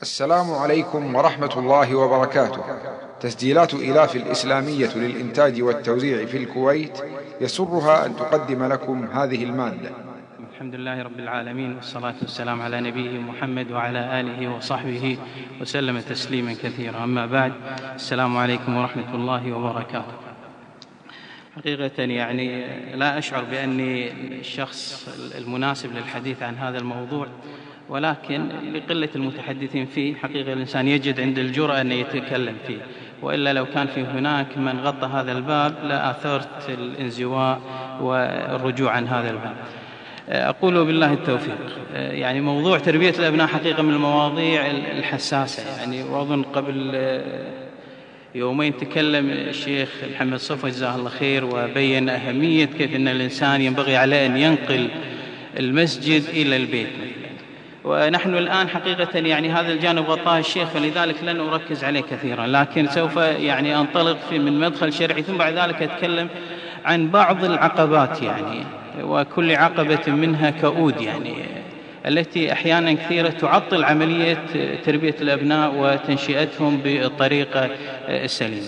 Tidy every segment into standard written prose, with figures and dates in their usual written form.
السلام عليكم ورحمة الله وبركاته. تسجيلات إلاف الإسلامية للإنتاج والتوزيع في الكويت يسرها أن تقدم لكم هذه المادة. الحمد لله رب العالمين، والصلاة والسلام على نبيه محمد وعلى آله وصحبه وسلم تسليما كثيرا. أما بعد، السلام عليكم ورحمة الله وبركاته. حقيقة يعني لا أشعر بأني الشخص المناسب للحديث عن هذا الموضوع، ولكن لقلة المتحدثين فيه حقيقة الإنسان يجد عند الجرأة أن يتكلم فيه، وإلا لو كان في هناك من غطى هذا الباب لآثرت الانزواء والرجوع عن هذا الباب. أقول بالله التوفيق. يعني موضوع تربية الأبناء حقيقة من المواضيع الحساسة، يعني وأظن قبل يومين تكلم الشيخ محمد صفوة جزاه الله خير وبين أهمية كيف أن الإنسان ينبغي عليه أن ينقل المسجد إلى البيت، ونحن الآن حقيقة يعني هذا الجانب غطاه الشيخ، فلذلك لن أركز عليه كثيرا، لكن سوف يعني أنطلق من مدخل شرعي، ثم بعد ذلك أتكلم عن بعض العقبات، يعني وكل عقبة منها كؤود، يعني التي أحيانا كثيرة تعطل عملية تربية الأبناء وتنشئتهم بالطريقة السليمة.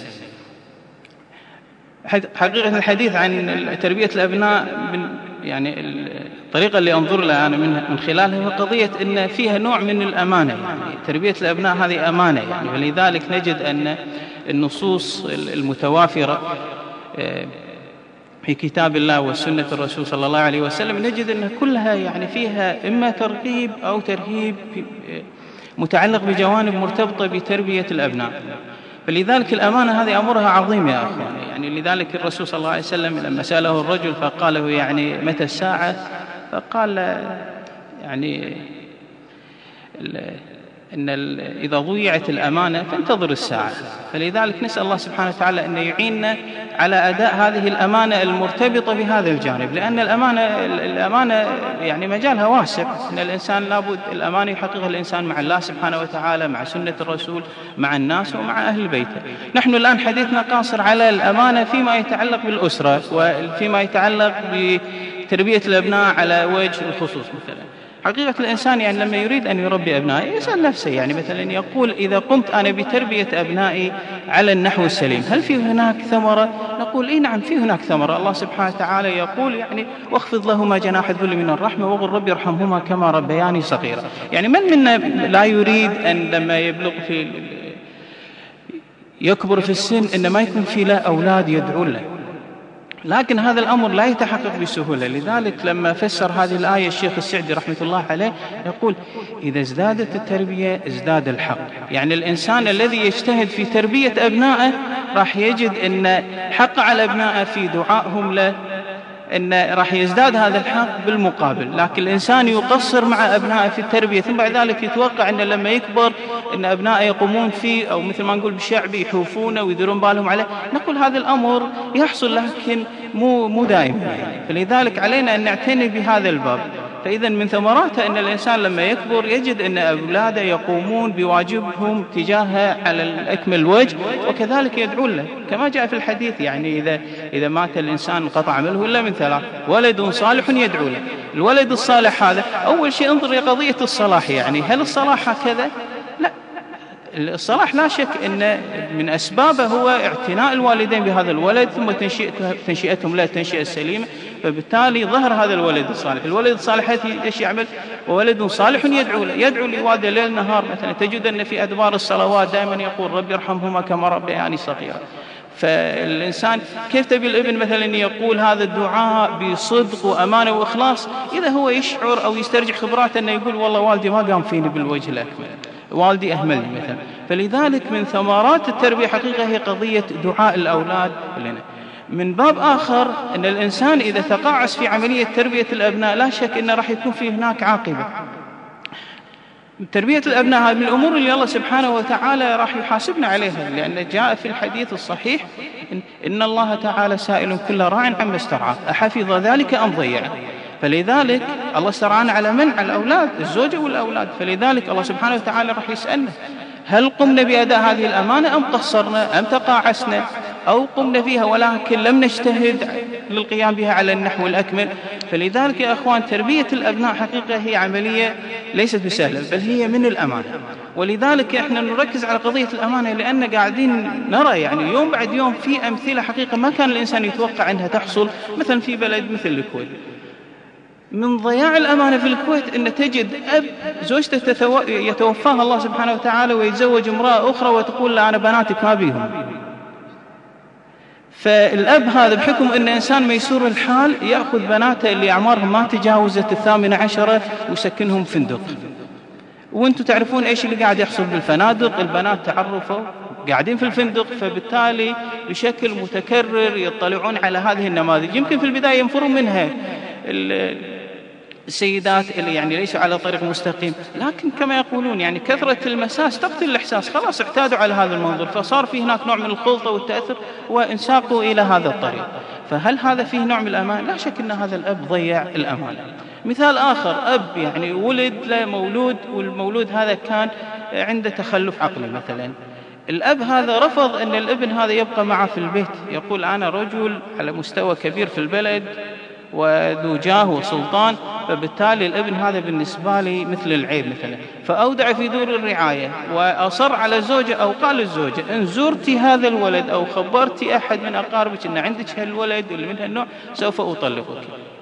حقيقة الحديث عن تربية الأبناء يعني الطريقة اللي أنظر لها أنا من خلالها هو قضية أن فيها نوع من الأمانة، يعني تربية الأبناء هذه أمانة، يعني ولذلك نجد أن النصوص المتوافرة في كتاب الله وسنة الرسول صلى الله عليه وسلم نجد أن كلها يعني فيها إما ترغيب أو ترهيب متعلق بجوانب مرتبطة بتربية الأبناء. فلذلك الأمانة هذه أمرها عظيم يا أخواني، يعني لذلك الرسول صلى الله عليه وسلم لما سأله الرجل فقال له يعني متى الساعة؟ فقال يعني إن إذا ضيعت الأمانة فانتظر الساعة. فلذلك نسأل الله سبحانه وتعالى أن يعيننا على أداء هذه الأمانة المرتبطة بهذا الجانب، لأن الأمانة يعني مجالها واسع، أن الإنسان لابد الأمانة يحققها الإنسان مع الله سبحانه وتعالى، مع سنة الرسول، مع الناس ومع أهل بيته. نحن الآن حديثنا قاصر على الأمانة فيما يتعلق بالأسرة وفيما يتعلق بتربية الأبناء على وجه الخصوص. مثلا حقيقة الإنسان يعني لما يريد أن يربي أبنائه يسأل نفسه، يعني مثلا يقول إذا قمت أنا بتربية أبنائي على النحو السليم هل في هناك ثمرة؟ نقول إيه نعم في هناك ثمرة. الله سبحانه وتعالى يقول يعني واخفض لهما جناح الذل من الرحمة وقل رب ارحمهما كما ربياني صغيرا. يعني من منا لا يريد أن لما يبلغ يكبر في السن إن ما يكون في له أولاد يدعون له، لكن هذا الأمر لا يتحقق بسهولة. لذلك لما فسر هذه الآية الشيخ السعدي رحمة الله عليه يقول إذا ازدادت التربية ازداد الحق، يعني الإنسان الذي يجتهد في تربية أبنائه راح يجد أن حق على أبنائه في دعائهم له أن راح يزداد هذا الحق بالمقابل. لكن الإنسان يقصر مع أبنائه في التربية ثم بعد ذلك يتوقع أن لما يكبر أن أبنائه يقومون فيه أو مثل ما نقول بالشعب يحوفونه ويديرون بالهم عليه، نقول هذا الأمر يحصل لكن مو دائما يعني. فلذلك علينا أن نعتني بهذا الباب. فإذا من ثمراته أن الإنسان لما يكبر يجد أن أولاده يقومون بواجبهم تجاهه على الأكمل وجه، وكذلك يدعون له كما جاء في الحديث، يعني إذا مات الإنسان انقطع عمله إلا من ثلاث: ولد صالح يدعو له. الولد الصالح هذا أول شيء انظر لقضية الصلاح، يعني هل الصلاح هكذا؟ لا، الصلاح لا شك أن من أسبابه هو اعتناء الوالدين بهذا الولد ثم تنشئتهم له التنشئة السليمة، فبالتالي ظهر هذا الولد الصالح. الولد الصالح ايش يعمل؟ وولد صالح يدعو له، يدعو لوالده ليل نهار. مثلا تجد أن في أدبار الصلوات دائما يقول رب ارحمهما كما ربياني صغيرا. فالإنسان كيف تبي الابن مثلا يقول هذا الدعاء بصدق وأمانة وإخلاص إذا هو يشعر أو يسترجع خبراته أنه يقول والله والدي ما قام فيني بالوجه الأكمل، والدي أهملني مثلا. فلذلك من ثمرات التربية حقيقة هي قضية دعاء الأولاد لنا. من باب آخر أن الإنسان إذا تقاعس في عملية تربية الأبناء لا شك أنه راح يكون في هناك عاقبة. تربية الأبناء هذه من الأمور اللي الله سبحانه وتعالى راح يحاسبنا عليها، لأن جاء في الحديث الصحيح إن الله تعالى سائل كل راع عما استرعى أحفظ ذلك أم ضيعه. فلذلك الله استرعانا على من؟ على الأولاد، الزوجة والأولاد. فلذلك الله سبحانه وتعالى راح يسألنا هل قمنا بأداء هذه الأمانة أم قصرنا أم تقاعسنا أو قمنا فيها ولكن لم نجتهد للقيام بها على النحو الأكمل. فلذلك يا أخوان تربية الأبناء حقيقة هي عملية ليست بسهلة، بل هي من الأمانة. ولذلك احنا نركز على قضية الأمانة، لأن قاعدين نرى يعني يوم بعد يوم في أمثلة حقيقة ما كان الإنسان يتوقع أنها تحصل، مثلا في بلد مثل الكويت. من ضياع الأمانة في الكويت أن تجد أب زوجته يتوفاها الله سبحانه وتعالى ويتزوج امرأة أخرى وتقول له أنا بناتك ما بيهم. فالأب هذا بحكم أن إنسان ميسور الحال يأخذ بناته اللي أعمارهم ما تجاوزت 18 ويسكنهم فندق. وانتم تعرفون ايش اللي قاعد يحصل بالفنادق، البنات تعرفوا قاعدين في الفندق، فبالتالي بشكل متكرر يطلعون على هذه النماذج. يمكن في البداية ينفرون منها السيدات اللي يعني ليسوا على طريق مستقيم، لكن كما يقولون يعني كثرة المساس تقتل الإحساس، خلاص اعتادوا على هذا المنظور، فصار في هناك نوع من الخلطة والتأثر وانساقوا إلى هذا الطريق. فهل هذا فيه نوع من الأمان؟ لا شك أن هذا الأب ضيع الأمانة. مثال آخر، أب يعني ولد له مولود، والمولود هذا كان عنده تخلف عقلي مثلا. الأب هذا رفض أن الابن هذا يبقى معه في البيت، يقول أنا رجل على مستوى كبير في البلد وذو جاه وسلطان، فبالتالي الابن هذا بالنسبة لي مثل العيب مثلا. فأودع في دور الرعاية وأصر على الزوجة أو قال للزوجة إن زرتي هذا الولد أو خبرتي أحد من أقاربك أن عندك هالولد اللي من هالنوع سوف أطلقك.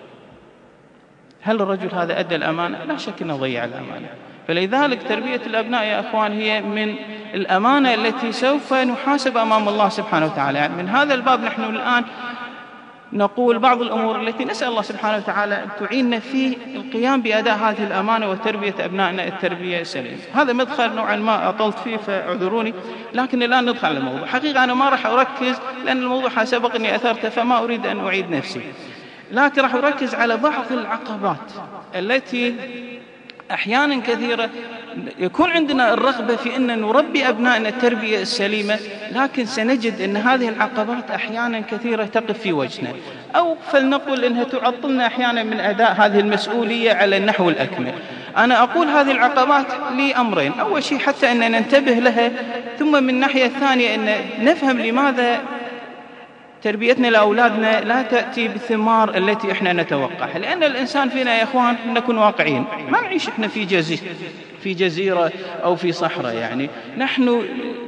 هل الرجل هذا أدى الأمانة؟ لا شك أنه ضيع الأمانة. فلذلك تربية الأبناء يا أخوان هي من الأمانة التي سوف نحاسب أمام الله سبحانه وتعالى. يعني من هذا الباب نحن الآن نقول بعض الأمور التي نسأل الله سبحانه وتعالى أن تعيننا في القيام بأداء هذه الأمانة وتربية أبنائنا التربية السليمة. هذا مدخل نوعا ما أطلت فيه فاعذروني، لكن الآن ندخل على الموضوع. حقيقة أنا ما راح أركز لأن الموضوع سبق أني أثرته فما أريد أن أعيد نفسي، لكن راح أركز على بعض العقبات التي أحيانا كثيرة يكون عندنا الرغبة في أن نربي أبنائنا التربية السليمة، لكن سنجد أن هذه العقبات أحيانا كثيرة تقف في وجهنا، أو فلنقل أنها تعطلنا أحيانا من أداء هذه المسؤولية على النحو الأكمل. أنا أقول هذه العقبات لأمرين: أول شيء حتى أن ننتبه لها، ثم من ناحية ثانية أن نفهم لماذا تربيتنا لأولادنا لا تأتي بالثمار التي إحنا نتوقعها. لأن الإنسان فينا يا إخوان نكون واقعين، ما نعيش إحنا في جزيرة أو في صحراء، يعني نحن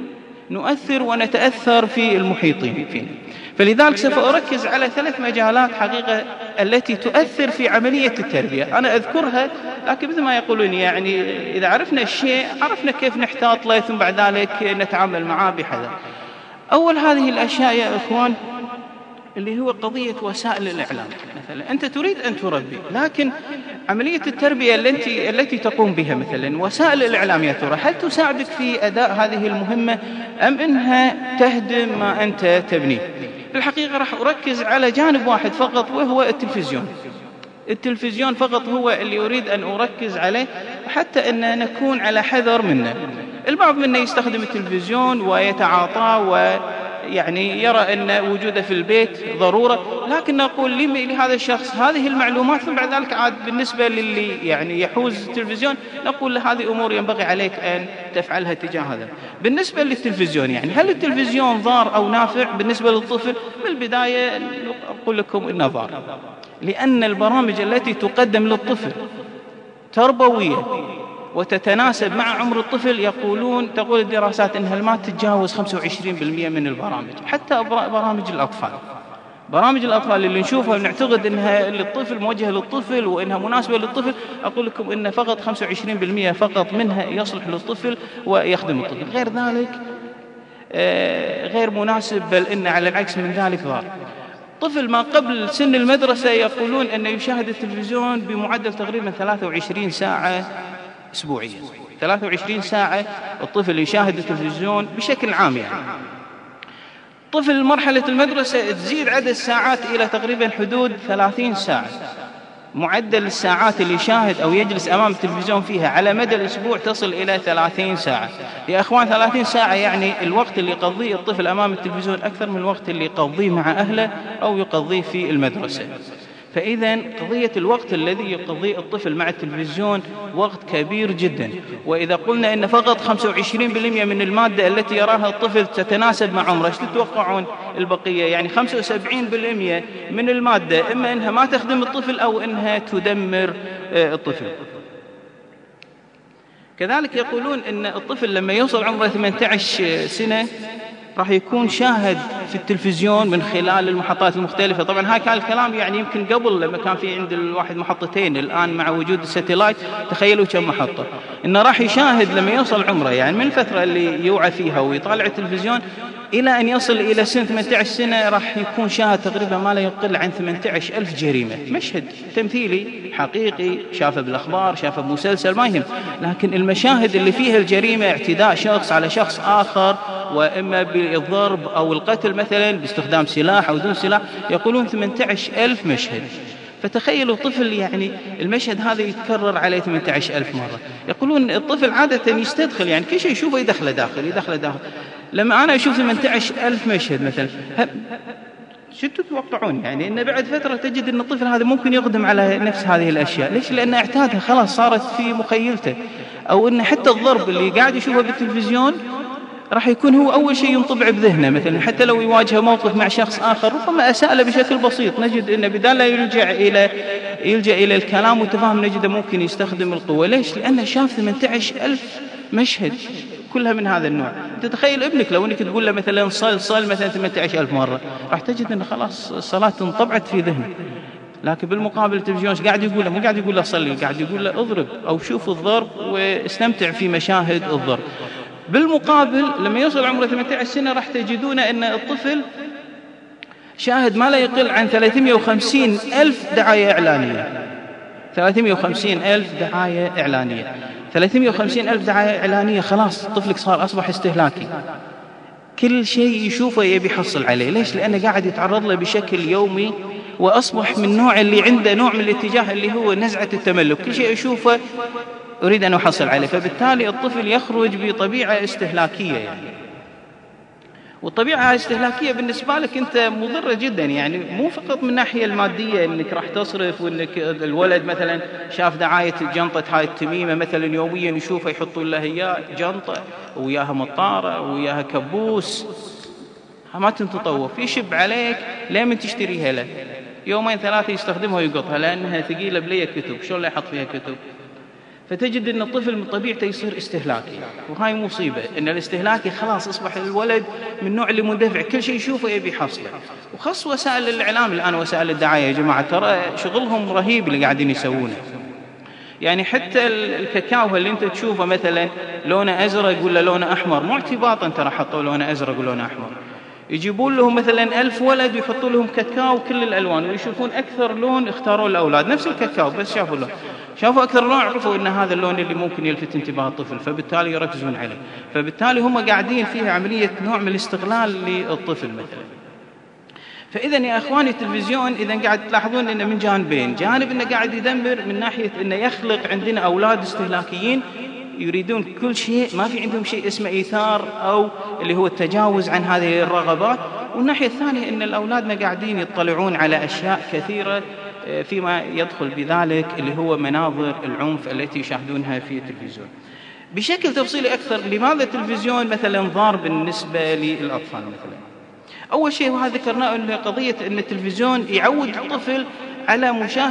نؤثر ونتأثر في المحيطين فينا. فلذلك سوف أركز على 3 مجالات حقيقة التي تؤثر في عملية التربية. أنا أذكرها، لكن مثل ما يقولون يعني إذا عرفنا الشيء عرفنا كيف نحتاط له، ثم بعد ذلك نتعامل معه بحذر. أول هذه الأشياء يا إخوان اللي هو قضية وسائل الإعلام. مثلا أنت تريد أن تربي، لكن عملية التربية التي تقوم بها مثلا وسائل الإعلام يا ترى هل تساعدك في أداء هذه المهمة أم إنها تهدم ما أنت تبنيه؟ في الحقيقة راح أركز على جانب واحد فقط، وهو التلفزيون. التلفزيون فقط هو اللي أريد أن أركز عليه، حتى أن نكون على حذر منه. البعض منا يستخدم التلفزيون ويتعاطى ويعني يرى أن وجوده في البيت ضرورة، لكن نقول لهذا الشخص هذه المعلومات، ثم بعد ذلك عاد بالنسبة للي يعني يحوز التلفزيون نقول له هذه أمور ينبغي عليك أن تفعلها تجاه هذا. بالنسبة للتلفزيون يعني هل التلفزيون ضار أو نافع بالنسبة للطفل؟ بالبداية أقول لكم إنه ضار، لأن البرامج التي تقدم للطفل تربوية وتتناسب مع عمر الطفل، تقول الدراسات أنها ما تتجاوز 25% من البرامج، حتى برامج الأطفال اللي نشوفها ونعتقد أنها للطفل موجهة للطفل وأنها مناسبة للطفل، أقول لكم أن فقط 25% فقط منها يصلح للطفل ويخدم الطفل، غير ذلك غير مناسب، بل إن على العكس من ذلك ضار. طفل ما قبل سن المدرسة يقولون أنه يشاهد التلفزيون بمعدل تقريبا 23 ساعة أسبوعيا. 23 ساعة الطفل يشاهد التلفزيون بشكل عام. يعني طفل مرحلة المدرسة تزيد عدد الساعات إلى تقريبا حدود 30 ساعة. معدل الساعات اللي يشاهد أو يجلس أمام التلفزيون فيها على مدى الأسبوع تصل إلى 30 ساعة. يا أخوان 30 ساعة يعني الوقت اللي يقضيه الطفل أمام التلفزيون أكثر من الوقت اللي يقضيه مع أهله أو يقضيه في المدرسة. فإذا قضية الوقت الذي يقضيه الطفل مع التلفزيون وقت كبير جدا. وإذا قلنا أن فقط 25% من المادة التي يراها الطفل تتناسب مع عمره، ايش تتوقعون البقية؟ يعني 75% من المادة إما أنها ما تخدم الطفل أو أنها تدمر الطفل. كذلك يقولون أن الطفل لما يوصل عمره 18 سنة راح يكون شاهد في التلفزيون من خلال المحطات المختلفة. طبعا هاي كان الكلام يعني يمكن قبل لما كان في عند الواحد محطتين، الآن مع وجود الساتلايت تخيلوا كم محطة. إنه راح يشاهد لما يوصل عمره، يعني من الفترة اللي يوعى فيها ويطالع التلفزيون إلى أن يصل إلى سن 18 سنة راح يكون شاهد تقريبا ما لا يقل عن 18,000 جريمة، مشهد تمثيلي حقيقي شافه بالأخبار، شافه بمسلسل، ما يهم، لكن المشاهد اللي فيها الجريمة اعتداء شخص على شخص آخر، وإما بالضرب أو القتل مثلا باستخدام سلاح أو دون سلاح، يقولون 18,000 مشهد. فتخيلوا طفل يعني المشهد هذا يتكرر عليه 18,000 مرة. يقولون الطفل عادة يستدخل، يعني كل شيء يشوفه يدخله داخل. لما أنا أشوف 18,000 مشهد مثلا، شو تتوقعون؟ يعني إن بعد فترة تجد أن الطفل هذا ممكن يقدم على نفس هذه الأشياء. ليش؟ لأن اعتادها، خلاص صارت في مخيلته. أو أن حتى الضرب اللي قاعد يشوفه بالتلفزيون راح يكون هو أول شيء ينطبع بذهنه. مثلا حتى لو يواجه موقف مع شخص آخر ربما أسأله بشكل بسيط، نجد أنه بدال لا يلجأ إلى الكلام والتفاهم نجده ممكن يستخدم القوة. ليش؟ لأنه شاف 18,000 مشهد كلها من هذا النوع. تتخيل ابنك لو انك تقول له مثلا صل مثلا 18,000 مرة، راح تجد انه خلاص الصلاة انطبعت في ذهنه. لكن بالمقابل التلفزيون قاعد يقول له، مو قاعد يقول له صلي، قاعد يقول له اضرب او شوف الضرب واستمتع في مشاهد الضرب. بالمقابل لما يوصل عمره 18 سنة راح تجدون ان الطفل شاهد ما لا يقل عن 350,000 دعاية إعلانية. 350,000 دعاية إعلانية. 350,000 دعاية إعلانية. خلاص طفلك أصبح استهلاكي، كل شيء يشوفه يبي يحصل عليه. ليش؟ لأنه قاعد يتعرض له بشكل يومي، وأصبح من نوع اللي عنده نوع من الاتجاه اللي هو نزعة التملك، كل شيء يشوفه أريد أن أحصل عليه. فبالتالي الطفل يخرج بطبيعة استهلاكية يعني. والطبيعة الاستهلاكية بالنسبة لك أنت مضرة جدا، يعني مو فقط من الناحية المادية أنك راح تصرف، وأنك الولد مثلا شاف دعاية جنطة هاي التميمة مثلا يوميا يشوفها يحطون له إياه جنطة وياها مطارة وياها كبوس، ما تتطوف يشب عليك لمن تشتريها له، يومين ثلاثة يستخدمها ويقطها لأنها ثقيلة بليه كتب، شو اللي يحط فيها كتب؟ فتجد أن الطفل من طبيعته يصير استهلاكي. وهاي مصيبة، أن الاستهلاكي خلاص أصبح الولد من نوع اللي مندفع، كل شيء يشوفه يبي يحصله. وخاص وسائل الإعلام الآن، وسائل الدعاية يا جماعة ترى شغلهم رهيب اللي قاعدين يسوونه. يعني حتى الكاكاو اللي انت تشوفه مثلا لونه أزرق ولا لونه أحمر، مو اعتباطا ترى حطوا لونه أزرق ولونه أحمر، يجيبون لهم مثلا 1000 ولد ويحطوا لهم كاكاو كل الألوان، ويشوفون أكثر لون اختاروا الأولاد نفس الكاكاو، بس شافوا أكثر لون عرفوا أن هذا اللون اللي ممكن يلفت انتباه الطفل، فبالتالي يركزون عليه. فبالتالي هم قاعدين فيها عملية نوع من الاستغلال للطفل مثلا. فإذا يا أخواني التلفزيون إذا قاعد تلاحظون أنه من جانبين، جانب أنه قاعد يدمر من ناحية أنه يخلق عندنا أولاد استهلاكيين يريدون كل شيء، ما في عندهم شيء اسمه إيثار أو اللي هو التجاوز عن هذه الرغبات. والناحية الثانية أن الأولادنا قاعدين يطلعون على أشياء كثيرة فيما يدخل بذلك اللي هو مناظر العنف التي يشاهدونها في التلفزيون. بشكل تفصيلي أكثر، لماذا التلفزيون مثلا ضار بالنسبة للأطفال مثلا؟ أول شيء وهذا ذكرناه أن قضية أن التلفزيون يعود الطفل على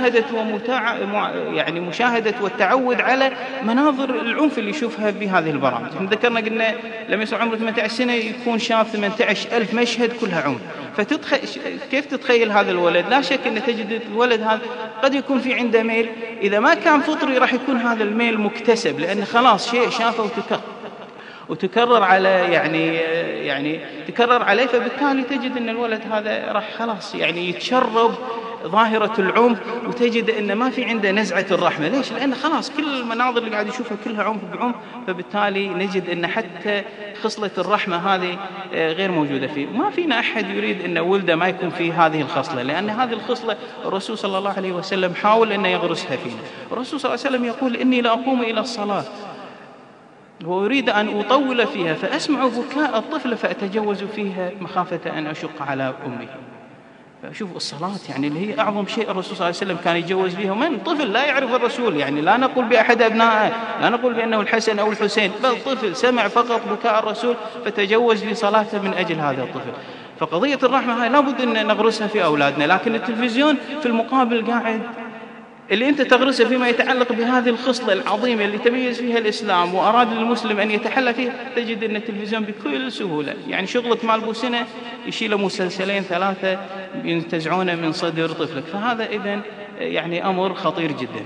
مشاهدة والتعود على مناظر العنف اللي يشوفها بهذه البرامج. ذكرنا قلنا لما يصير عمره 18 سنة يكون شاف 18,000 مشهد كلها عنف. كيف تتخيل هذا الولد؟ لا شك أن تجد الولد هذا قد يكون في عنده ميل، إذا ما كان فطري راح يكون هذا الميل مكتسب، لأن خلاص شيء شافه وتكرر على يعني تكرر عليه. فبالتالي تجد أن الولد هذا راح خلاص يعني يتشرب ظاهرة العنف، وتجد أن ما في عنده نزعة الرحمة. ليش؟ لأن خلاص كل المناظر اللي قاعد يشوفها كلها عنف بعنف، فبالتالي نجد أن حتى خصلة الرحمة هذه غير موجودة فيه. ما فينا أحد يريد أن ولده ما يكون فيه هذه الخصلة، لأن هذه الخصلة الرسول صلى الله عليه وسلم حاول أن يغرسها فينا. الرسول صلى الله عليه وسلم يقول إني لأقوم إلى الصلاة وأريد أن أطول فيها فأسمع بكاء الطفل فأتجوز فيها مخافة أن أشق على أمه. شوف الصلاة يعني اللي هي أعظم شيء الرسول صلى الله عليه وسلم كان يتجوز بها، من طفل لا يعرف الرسول، يعني لا نقول بأحد أبنائه، لا نقول بأنه الحسن أو الحسين، بل طفل سمع فقط بكاء الرسول فتجوز بصلاته من أجل هذا الطفل. فقضية الرحمة هاي لابد أن نغرسها في أولادنا. لكن التلفزيون في المقابل قاعد اللي أنت تغرسه فيما يتعلق بهذه الخصلة العظيمة اللي تميز فيها الإسلام وأراد المسلم أن يتحلى فيها، تجد أن التلفزيون بكل سهولة يعني شغلك مال بوسنة يشيل مسلسلين 3 ينتزعونه من صدر طفلك. فهذا إذن يعني أمر خطير جدا.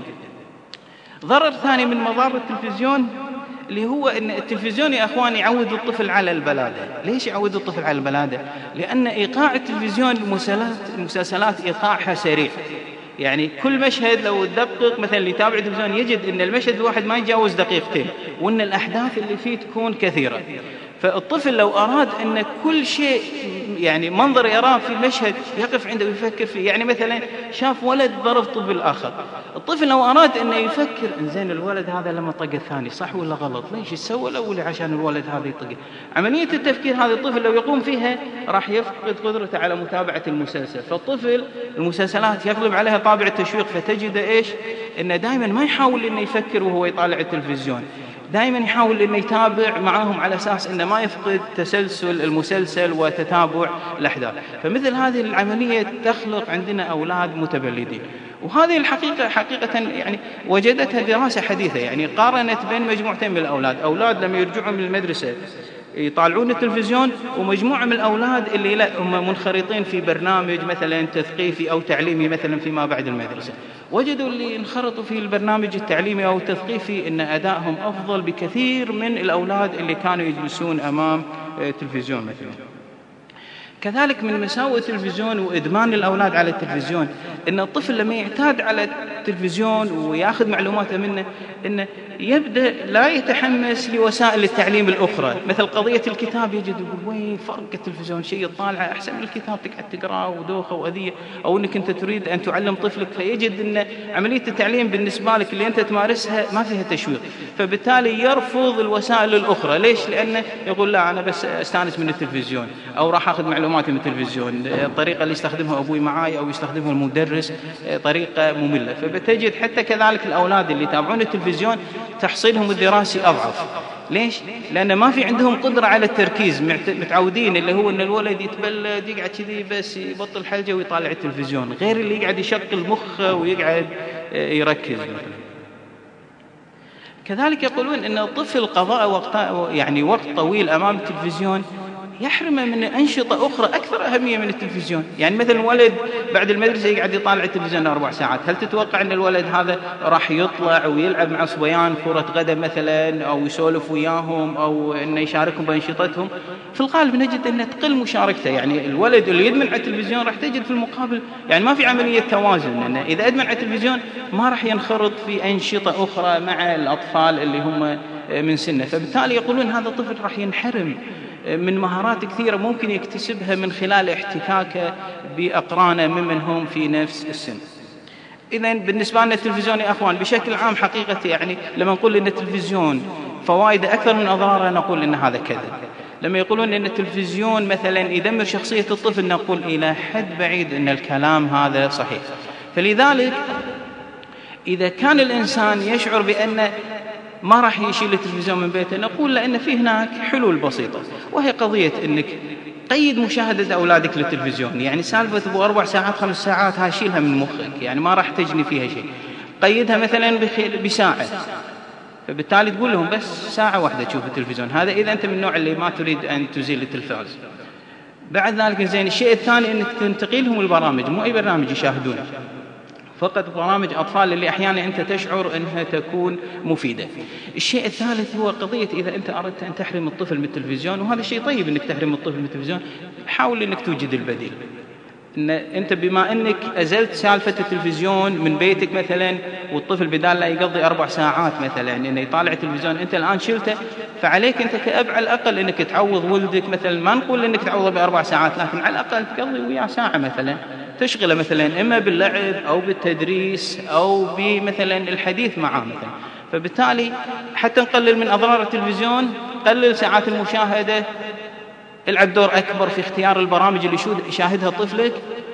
ضرر ثاني من مضار التلفزيون اللي هو أن التلفزيون يا أخواني يعود الطفل على البلادة. ليش يعود الطفل على البلادة؟ لأن إيقاع التلفزيون المسلسلات إيقاعها سريع، يعني كل مشهد لو تدقق مثلا اللي يتابع التلفزيون يجد أن المشهد الواحد ما يتجاوز دقيقتين، وأن الأحداث اللي فيه تكون كثيرة. فالطفل لو أراد أن كل شيء يعني منظر يراه في المشهد يقف عنده ويفكر فيه، يعني مثلا شاف ولد ضرب طفل آخر، الطفل لو أراد أنه يفكر إنزين الولد هذا لما طق الثاني صح ولا غلط، ليش يسوي الأول عشان الولد هذا يطقه. عملية التفكير هذا الطفل لو يقوم فيها راح يفقد قدرته على متابعة المسلسل. فالطفل المسلسلات يغلب عليها طابع التشويق، فتجد إيش إنه دائما ما يحاول إنه يفكر وهو يطالع التلفزيون، دائما يحاول أن يتابع معهم على أساس أنه ما يفقد تسلسل المسلسل وتتابع الأحداث. فمثل هذه العملية تخلق عندنا أولاد متبلدين. وهذه الحقيقة حقيقة يعني وجدتها دراسة حديثة، يعني قارنت بين مجموعتين من الأولاد، أولاد لما يرجعون من المدرسة يطالعون التلفزيون، ومجموعة من الأولاد اللي لا هم منخرطين في برنامج مثلا تثقيفي أو تعليمي مثلا فيما بعد المدرسة. وجدوا اللي انخرطوا في البرنامج التعليمي أو التثقيفي إن أدائهم أفضل بكثير من الأولاد اللي كانوا يجلسون أمام التلفزيون مثلا. كذلك من مساوئ التلفزيون وإدمان الأولاد على التلفزيون إن الطفل لما يعتاد على التلفزيون ويأخذ معلوماته منه إنه يبدأ لا يتحمس لوسائل التعليم الأخرى، مثل قضية الكتاب يجد يقول وين فرق التلفزيون شيء طالعه أحسن من الكتاب تقعد تقرأه ودوخة وأذية، أو إنك أنت تريد أن تعلم طفلك فيجد إن عملية التعليم بالنسبة لك اللي أنت تمارسها ما فيها تشويق، فبالتالي يرفض الوسائل الأخرى. ليش؟ لأنه يقول لا أنا بس أستانس من التلفزيون، أو راح أخذ معلوماتي من التلفزيون، الطريقة اللي يستخدمها أبوي معاي أو يستخدمها المدرس طريقة مملة. فبتجد حتى كذلك الأولاد اللي يتابعون التلفزيون تحصيلهم الدراسي أضعف. ليش؟ لأن ما في عندهم قدرة على التركيز، متعودين اللي هو أن الولد يتبلد يقعد كذي بس يبطل حلجة ويطالع التلفزيون، غير اللي يقعد يشغل مخه ويقعد يركز. كذلك يقولون أن الطفل قضاء وقت طويل أمام التلفزيون يحرمه من أنشطة أخرى أكثر أهمية من التلفزيون. يعني مثلا ولد بعد المدرسة يقعد يطالع التلفزيون 4 ساعات، هل تتوقع أن الولد هذا راح يطلع ويلعب مع صبيان كرة قدم مثلا، أو يسولف وياهم، أو أنه يشاركهم بأنشطتهم؟ في الغالب نجد أن تقل مشاركته. يعني الولد اللي يدمن على التلفزيون راح تجد في المقابل يعني ما في عملية توازن، لأن إذا أدمن على التلفزيون ما راح ينخرط في أنشطة أخرى مع الأطفال اللي هم من سنه. فبالتالي يقولون هذا الطفل راح ينحرم من مهارات كثيرة ممكن يكتسبها من خلال احتكاكه بأقرانه ممن هم في نفس السن. إذن بالنسبة لنا التلفزيون يا أخوان بشكل عام حقيقة يعني لما نقول إن التلفزيون فوائد أكثر من أضراره نقول إن هذا كذب. لما يقولون إن التلفزيون مثلا يدمر شخصية الطفل نقول إلى حد بعيد إن الكلام هذا صحيح. فلذلك إذا كان الإنسان يشعر بأن ما راح يشيل التلفزيون من بيته نقول لأن في هناك حلول بسيطة، وهي قضية أنك قيد مشاهدة أولادك للتلفزيون. يعني سالفة أبو 4 ساعات 5 ساعات هاشيلها من مخك، يعني ما راح تجني فيها شيء. قيدها مثلا بساعة، فبالتالي تقول لهم بس ساعة واحدة تشوف التلفزيون، هذا إذا أنت من النوع اللي ما تريد أن تزيل التلفاز. بعد ذلك زين الشيء الثاني أنك تنتقي لهم البرامج، مو أي برنامج يشاهدونه، فقط برامج أطفال اللي أحيانا أنت تشعر أنها تكون مفيدة. الشيء الثالث هو قضية إذا أنت أردت أن تحرم الطفل من التلفزيون، وهذا شيء طيب أنك تحرم الطفل من التلفزيون، حاول أنك توجد البديل. إن أنت بما أنك أزلت سالفة التلفزيون من بيتك مثلا، والطفل بدال لا يقضي 4 ساعات مثلا إنه يطالع التلفزيون أنت الآن شلته، فعليك أنت كأب على الأقل أنك تعوض ولدك مثلا، ما نقول أنك تعوضه ب4 ساعات، لكن على الأقل تقضي وياه ساعة مثلا، تشغله مثلا إما باللعب أو بالتدريس أو بمثلا الحديث معه مثلا. فبالتالي حتى نقلل من أضرار التلفزيون، قلل ساعات المشاهدة، العب دور أكبر في اختيار البرامج اللي يشاهدها طفلك،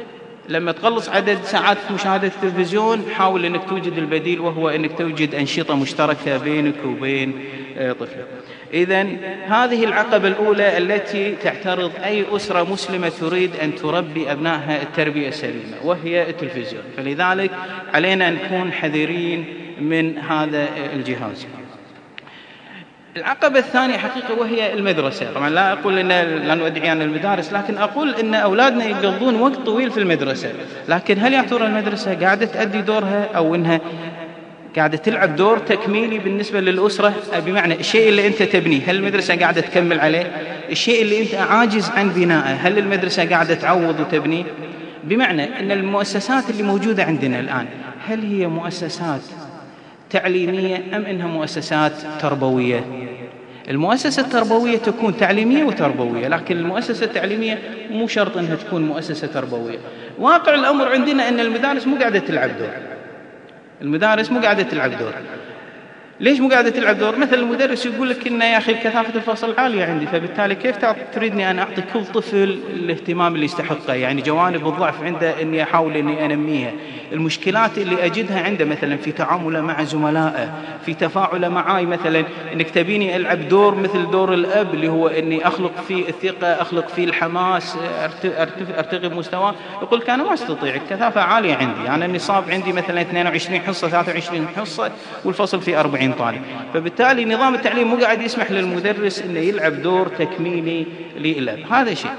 لما تخلص عدد ساعات مشاهدة التلفزيون حاول أنك توجد البديل، وهو أنك توجد أنشطة مشتركة بينك وبين طفلك. إذن هذه العقبة الأولى التي تعترض أي أسرة مسلمة تريد أن تربي أبنائها التربية السليمة، وهي التلفزيون. فلذلك علينا أن نكون حذرين من هذا الجهاز. العقبة الثانية حقيقة وهي المدرسة. طبعا لا أقول إن لا نودع عن المدارس، لكن أقول إن أولادنا يقضون وقت طويل في المدرسة، لكن هل يا ترى المدرسة قاعدة تؤدي دورها، أو إنها قاعدة تلعب دور تكميلي بالنسبة للأسرة؟ بمعنى الشيء اللي أنت تبنيه هل المدرسة قاعدة تكمل عليه؟ الشيء اللي أنت عاجز عن بنائه هل المدرسة قاعدة تعوض وتبنيه؟ بمعنى أن المؤسسات اللي موجودة عندنا الآن هل هي مؤسسات تعليمية أم إنها مؤسسات تربوية؟ المؤسسة التربوية تكون تعليمية وتربوية، لكن المؤسسة التعليمية مو شرط أنها تكون مؤسسة تربوية. واقع الأمر عندنا أن المدارس مو قاعدة تلعب دور. المدارس مو قاعدة تلعب دور. ليش مو قاعدة تلعب دور؟ مثل المدرس يقول لك إن يا أخي كثافة الفصل عالية عندي، فبالتالي كيف تريدني أن أعطي كل طفل الاهتمام اللي يستحقه؟ يعني جوانب الضعف عنده إني أحاول إني أنميها، المشكلات اللي أجدها عنده مثلا في تعامله مع زملائه، في تفاعله معاي، مثلا إنك تبيني ألعب دور مثل دور الأب اللي هو إني أخلق فيه الثقة، أخلق فيه الحماس، أرتقي بمستواه. يقول لك أنا ما أستطيع، الكثافة عالية عندي، يعني النصاب عندي مثلا 22 حصة 23 حصة والفصل فيه 40 طالب. فبالتالي نظام التعليم مو قاعد يسمح للمدرس انه يلعب دور تكميلي للأب. هذا شيء.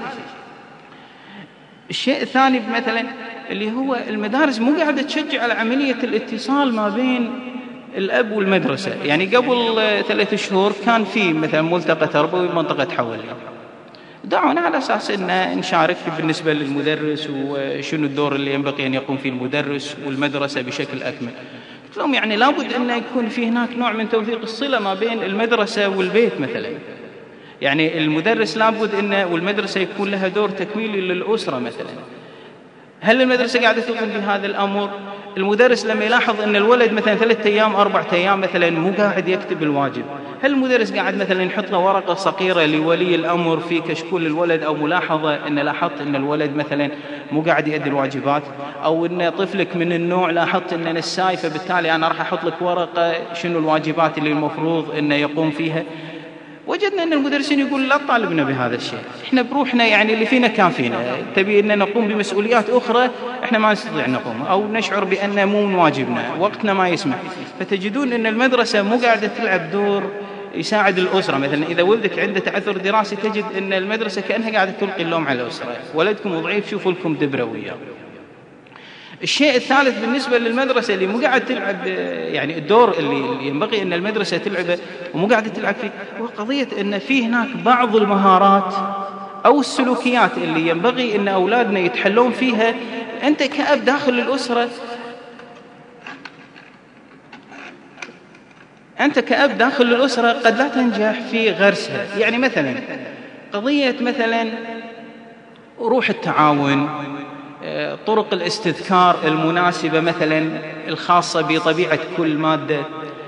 الشيء الثاني مثلا اللي هو المدارس مو قاعدة تشجع على عملية الاتصال ما بين الأب والمدرسة. يعني قبل 3 شهور كان في مثلا ملتقى تربوي بمنطقة حولي، دعونا على أساس أن نشارك بالنسبة للمدرس وشنو الدور اللي ينبغي أن يقوم فيه المدرس والمدرسة بشكل أكمل. قلت لهم يعني لابد أن يكون في هناك نوع من توثيق الصلة ما بين المدرسة والبيت مثلا. يعني المدرس لابد أن والمدرسة يكون لها دور تكميلي للأسرة مثلا. هل المدرسة قاعدة تقوم بهذا الأمر؟ المدرس لما يلاحظ أن الولد مثلا 3 أيام 4 أيام مثلا مو قاعد يكتب الواجب، هل المدرس قاعد مثلا يحط له ورقة صغيرة لولي الأمر في كشكول الولد، أو ملاحظة أن لاحظت أن الولد مثلا مو قاعد يؤدي الواجبات، أو أن طفلك من النوع لاحظت أنه نساي فبالتالي أنا راح أحط لك ورقة شنو الواجبات اللي المفروض أنه يقوم فيها؟ وجدنا أن المدرسين يقول لا تطالبنا بهذا الشيء، إحنا بروحنا يعني اللي فينا كان فينا، تبي أن نقوم بمسؤوليات أخرى إحنا ما نستطيع نقوم، أو نشعر بأن مو من واجبنا، وقتنا ما يسمح. فتجدون أن المدرسة مو قاعدة تلعب دور يساعد الأسرة. مثلا إذا ولدك عنده تعثر دراسي تجد أن المدرسة كأنها قاعدة تلقي اللوم على الأسرة، ولدكم ضعيف شوفوا لكم دبرة وياه. الشيء الثالث بالنسبة للمدرسة اللي مو قاعد تلعب يعني الدور اللي ينبغي أن المدرسة تلعبه ومو قاعدة تلعب فيه، هو قضية أن في هناك بعض المهارات أو السلوكيات اللي ينبغي أن أولادنا يتحلون فيها. أنت كأب داخل الأسرة، أنت كأب داخل الأسرة قد لا تنجح في غرسها. يعني مثلا قضية مثلا روح التعاون، طرق الاستذكار المناسبة مثلا الخاصة بطبيعة كل مادة،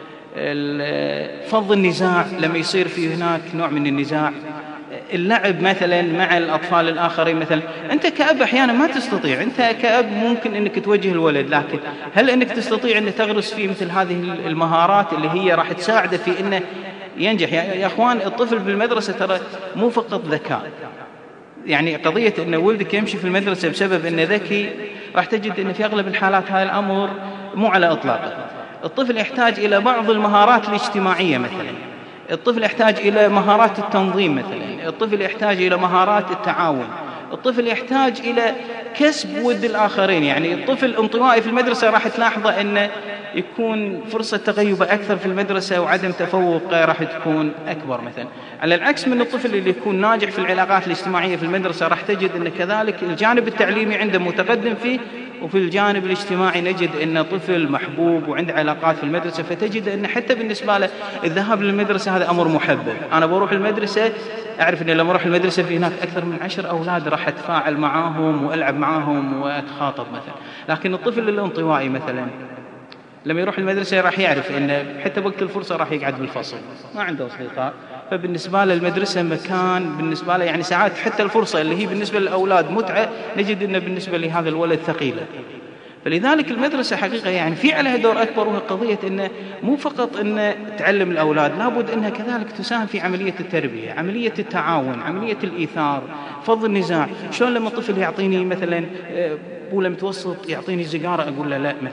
فض النزاع لما يصير في هناك نوع من النزاع، اللعب مثلا مع الأطفال الآخرين. مثلا أنت كأب أحيانا ما تستطيع، أنت كأب ممكن أنك توجه الولد، لكن هل أنك تستطيع أن تغرس فيه مثل هذه المهارات اللي هي راح تساعده في أنه ينجح؟ يا أخوان الطفل بالمدرسة ترى مو فقط ذكاء، يعني قضية أن ولدك يمشي في المدرسة بسبب أنه ذكي راح تجد أن في أغلب الحالات هذا الأمر مو على إطلاقه. الطفل يحتاج إلى بعض المهارات الاجتماعية مثلا، الطفل يحتاج إلى مهارات التنظيم مثلا، الطفل يحتاج إلى مهارات التعاون، الطفل يحتاج إلى كسب ود الآخرين. يعني الطفل انطوائي في المدرسة راح تلاحظه أنه يكون فرصة تغيبه أكثر في المدرسة وعدم تفوقه راح تكون أكبر مثلا. على العكس من الطفل اللي يكون ناجح في العلاقات الاجتماعية في المدرسة راح تجد أن كذلك الجانب التعليمي عنده متقدم فيه، وفي الجانب الاجتماعي نجد أن طفل محبوب وعنده علاقات في المدرسة، فتجد أن حتى بالنسبة له الذهاب للمدرسة هذا أمر محبب. أنا بروح المدرسة أعرف أن لما أروح المدرسة في هناك أكثر من 10 أولاد راح أتفاعل معاهم وألعب معاهم وأتخاطب مثلا. لكن الطفل الانطوائي مثلا لما يروح المدرسة راح يعرف أن حتى وقت الفرصة راح يقعد بالفصل، ما عنده أصدقاء، فبالنسبة له المدرسة مكان، بالنسبة له يعني ساعات حتى الفرصة اللي هي بالنسبة للأولاد متعة نجد أنه بالنسبة لهذا الولد ثقيلة. فلذلك المدرسة حقيقة يعني في عليها دور أكبر، وهي قضية أنه مو فقط أن تعلم الأولاد، لابد أنها كذلك تساهم في عملية التربية، عملية التعاون، عملية الإيثار، فض النزاع. شلون لما طفل يعطيني مثلا بوله متوسط يعطيني سيجارة أقول له لا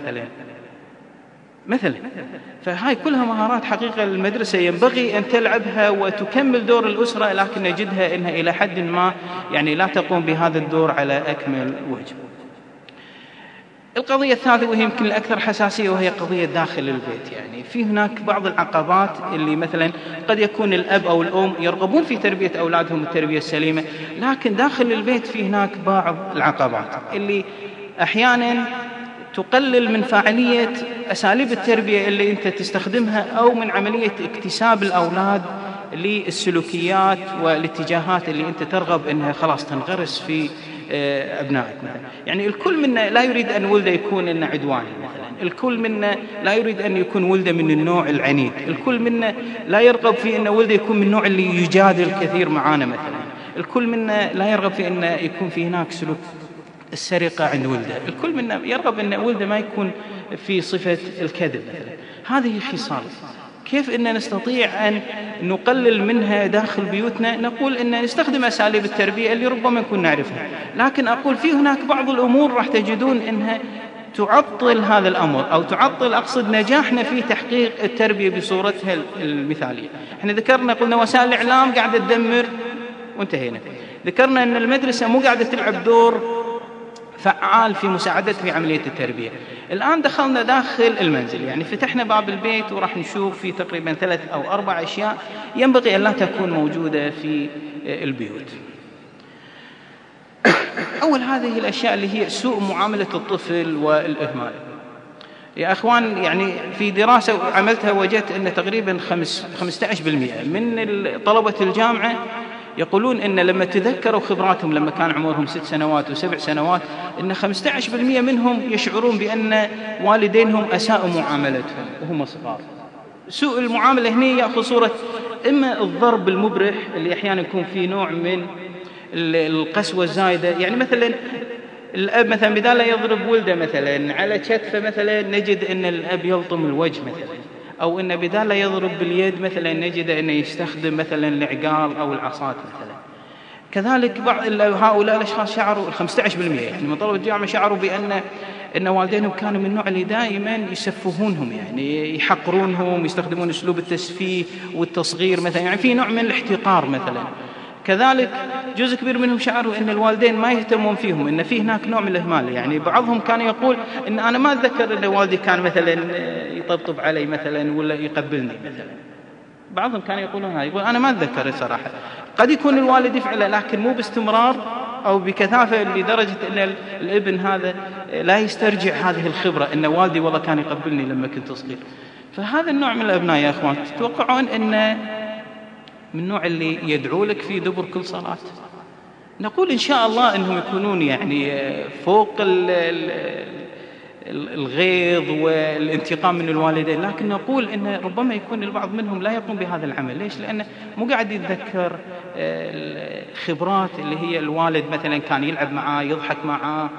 مثلا. فهاي كلها مهارات حقيقة المدرسة ينبغي أن تلعبها وتكمل دور الأسرة، لكن نجدها أنها إلى حد ما يعني لا تقوم بهذا الدور على أكمل وجه. القضية الثالثة وهي يمكن الأكثر حساسية، وهي قضية داخل البيت. يعني في هناك بعض العقبات اللي مثلا قد يكون الأب أو الأم يرغبون في تربية أولادهم التربية السليمة، لكن داخل البيت في هناك بعض العقبات اللي أحيانا تقلل من فاعلية أساليب التربية اللي أنت تستخدمها، أو من عملية اكتساب الأولاد للسلوكيات والاتجاهات اللي أنت ترغب أنها خلاص تنغرس في أبنائك. مثلا يعني الكل منا لا يريد أن ولده يكون إنه عدواني مثلا، الكل منا لا يريد أن يكون ولده من النوع العنيد، الكل منا لا يرغب في أن ولده يكون من النوع اللي يجادل كثير معانا مثلا، الكل منا لا يرغب في أن يكون في هناك سلوك السرقة عند ولده، الكل منا يرغب أن ولده ما يكون في صفة الكذب مثلا. هذه خصال كيف أن نستطيع أن نقلل منها داخل بيوتنا؟ نقول أن نستخدم أساليب التربية اللي ربما نكون نعرفها، لكن أقول في هناك بعض الأمور راح تجدون أنها تعطل هذا الأمر، أو تعطل أقصد نجاحنا في تحقيق التربية بصورتها المثالية. احنا ذكرنا قلنا وسائل الإعلام قاعدة تدمر وانتهينا، ذكرنا أن المدرسة مو قاعدة تلعب دور فعال في مساعدة في عملية التربية. الآن دخلنا داخل المنزل، يعني فتحنا باب البيت وراح نشوف في تقريبا 3 أو 4 أشياء ينبغي أن لا تكون موجودة في البيوت. أول هذه الأشياء اللي هي سوء معاملة الطفل والإهمال. يا أخوان يعني في دراسة عملتها وجدت أن تقريبا 15% من طلبة الجامعة يقولون إن لما تذكروا خبراتهم لما كان عمرهم 6 سنوات و7 سنوات، إن 15% منهم يشعرون بأن والدينهم أساءوا معاملتهم وهم صغار. سوء المعاملة هنا يأخذ صورة إما الضرب المبرح اللي أحيانا يكون في نوع من القسوة الزايدة، يعني مثلا الأب مثلا بدال لا يضرب ولده مثلا على كتفه مثلا نجد أن الأب يلطم الوجه مثلا، أو إن بدال لا يضرب باليد مثلا نجد أنه يستخدم مثلا العقال أو العصات مثلا. كذلك بعض هؤلاء الأشخاص شعروا 15% يعني من طلبة الجامعة شعروا بأن والدينهم كانوا من النوع اللي دائما يسفهونهم، يعني يحقرونهم، يستخدمون أسلوب التسفيه والتصغير مثلا، يعني في نوع من الاحتقار مثلا. كذلك جزء كبير منهم شعروا أن الوالدين ما يهتمون فيهم، أن في هناك نوع من الإهمال. يعني بعضهم كان يقول أن أنا ما أتذكر أن والدي كان مثلا يطبطب علي مثلا ولا يقبلني مثلا. بعضهم كان يقولون هذا، يقول أنا ما أتذكر صراحة. قد يكون الوالد يفعله لكن مو باستمرار أو بكثافة لدرجة أن الابن هذا لا يسترجع هذه الخبرة أن والدي والله كان يقبلني لما كنت صغير. فهذا النوع من الأبناء يا أخوان تتوقعون أن من النوع اللي يدعو لك في دبر كل صلاة؟ نقول إن شاء الله أنهم يكونون يعني فوق الغيظ والانتقام من الوالدين، لكن نقول إن ربما يكون البعض منهم لا يقوم بهذا العمل. ليش؟ لأنه مو قاعد يتذكر الخبرات اللي هي الوالد مثلا كان يلعب معاه، يضحك معاه،